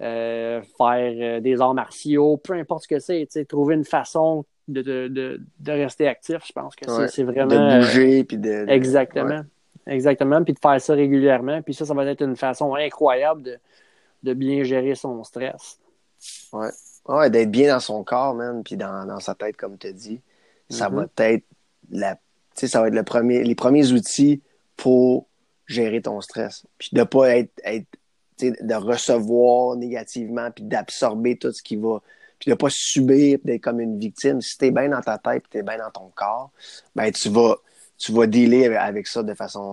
faire des arts martiaux, peu importe ce que c'est, trouver une façon de rester actif, je pense que c'est vraiment... De bouger, puis Exactement. Exactement, puis de faire ça régulièrement, puis ça va être une façon incroyable de bien gérer son stress. Ouais, d'être bien dans son corps, man, puis dans sa tête, comme tu as dit. Ça va être ça va être les premiers outils pour gérer ton stress. Puis de pas être de recevoir négativement, puis d'absorber tout ce qui va, puis de pas subir, puis d'être comme une victime. Si t'es bien dans ta tête, puis t'es bien dans ton corps, ben tu vas dealer avec ça de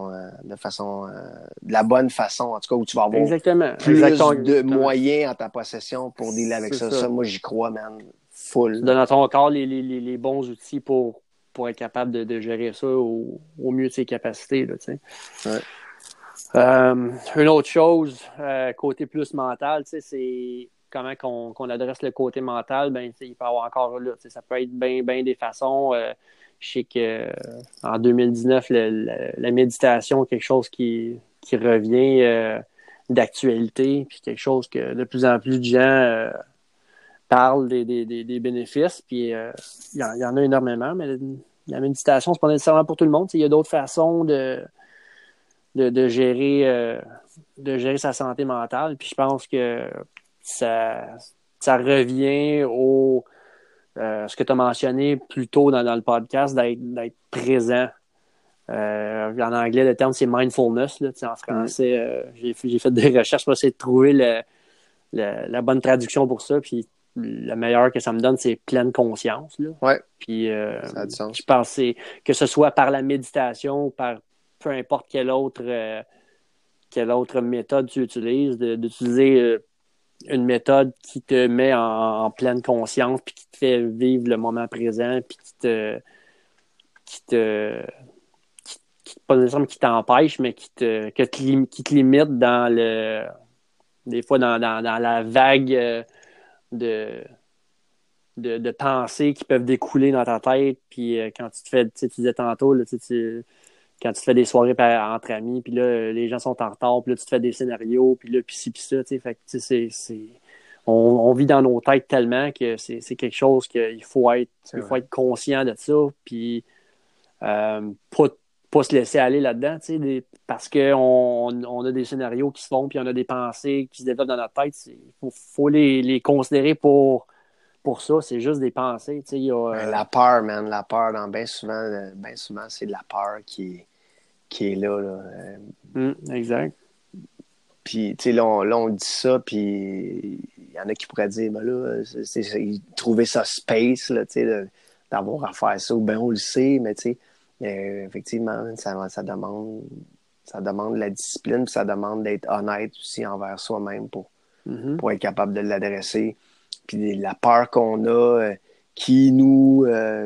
la bonne façon, en tout cas, où tu vas avoir plus de moyens en ta possession pour dealer avec ça. Ça, moi, j'y crois, man, full. Tu donnes à ton corps les bons outils pour être capable de gérer ça au mieux de ses capacités, là, tu sais. Une autre chose, côté plus mental, tu sais, c'est comment qu'on adresse le côté mental. Ben, il peut y avoir encore là, tu sais, ça peut être bien des façons. Je sais qu'en 2019, la méditation, quelque chose qui revient d'actualité, puis quelque chose que de plus en plus de gens parlent des bénéfices, puis il y en a énormément, mais la méditation, c'est pas nécessairement pour tout le monde. Il y a d'autres façons de gérer sa santé mentale, puis je pense que ça revient au ce que tu as mentionné plus tôt dans le podcast, d'être présent. En anglais, le terme, c'est mindfulness. Là, en français, j'ai fait des recherches pour essayer de trouver la bonne traduction pour ça. Puis la meilleure que ça me donne, c'est pleine conscience. Là. Ouais. Puis ça a du sens. je pense que ce soit par la méditation ou par peu importe quelle autre méthode tu utilises, d'utiliser une méthode qui te met en pleine conscience puis qui te fait vivre le moment présent puis pas nécessairement qui t'empêche, mais qui te limite dans des fois dans la vague de pensées qui peuvent découler dans ta tête. Puis quand tu te fais, tu disais tantôt, là, quand tu te fais des soirées entre amis, puis là, les gens sont en retard, puis là, tu te fais des scénarios, puis là, puis ci, puis ça, tu sais. Fait que, tu sais, on vit dans nos têtes tellement que c'est quelque chose qu'il faut être conscient de ça, puis pas se laisser aller là-dedans, tu sais, parce qu'on a des scénarios qui se font, puis on a des pensées qui se développent dans notre tête. Il faut les considérer pour ça. C'est juste des pensées. Tu sais, La peur, man. La peur, bien souvent, c'est la peur qui est là. Exact. Puis, tu sais, là, on dit ça, puis il y en a qui pourraient dire, ben là, trouver ça space, là, tu sais, d'avoir à faire ça, ou bien on le sait, mais tu sais, effectivement, ça demande de la discipline, puis ça demande d'être honnête aussi envers soi-même pour être capable de l'adresser. Puis la peur qu'on a, qui nous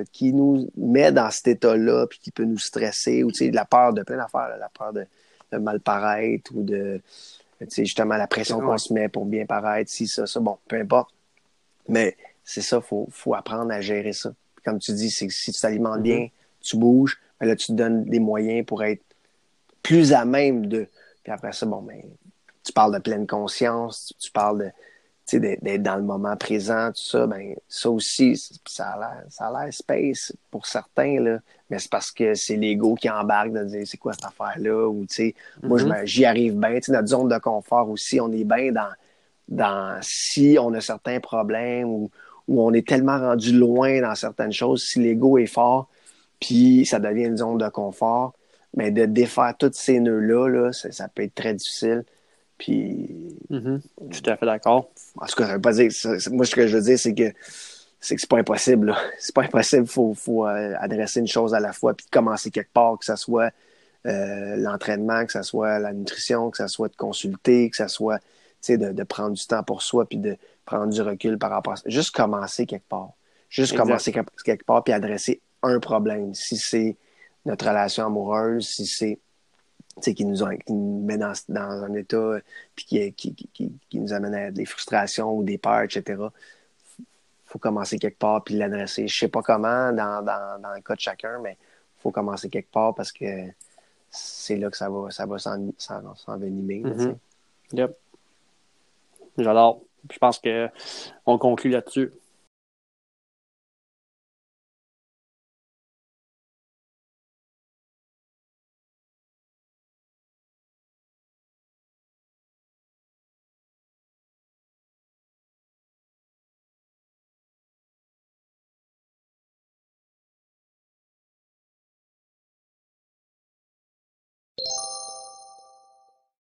met dans cet état-là, puis qui peut nous stresser, ou tu sais, la peur de plein d'affaires, là, la peur de mal paraître, ou de, tu sais, justement, la pression qu'on se met pour bien paraître, ça, bon, peu importe. Mais c'est ça, faut apprendre à gérer ça. Puis comme tu dis, c'est que si tu t'alimentes bien, tu bouges, ben là, tu te donnes des moyens pour être plus à même de... Puis après ça, bon, ben, tu parles de pleine conscience, tu parles de, tu sais, d'être dans le moment présent, tout ça, ben, ça aussi, ça a l'air space pour certains, là, mais c'est parce que c'est l'ego qui embarque de dire c'est quoi cette affaire-là, ou tu sais, moi, j'y arrive bien, tu sais, notre zone de confort aussi, on est bien dans si on a certains problèmes, ou on est tellement rendu loin dans certaines choses, si l'ego est fort, puis ça devient une zone de confort, mais de défaire tous ces nœuds-là, là, ça peut être très difficile. Puis. Tout à fait d'accord. En tout cas, ça veut pas dire. Moi, ce que je veux dire, c'est que c'est pas impossible, là. C'est pas impossible. Faut adresser une chose à la fois, puis commencer quelque part, que ce soit l'entraînement, que ce soit la nutrition, que ce soit de consulter, que ce soit de prendre du temps pour soi, puis de prendre du recul par rapport à ça. Juste commencer quelque part. Commencer quelque part, puis adresser un problème. Si c'est notre relation amoureuse, si c'est qui nous met dans un état puis qui nous amène à des frustrations ou des peurs, etc. Faut commencer quelque part puis l'adresser. Je sais pas comment dans le cas de chacun, mais faut commencer quelque part parce que c'est là que ça va s'envenimer. Yep. J'adore. Je pense qu'on conclut là-dessus.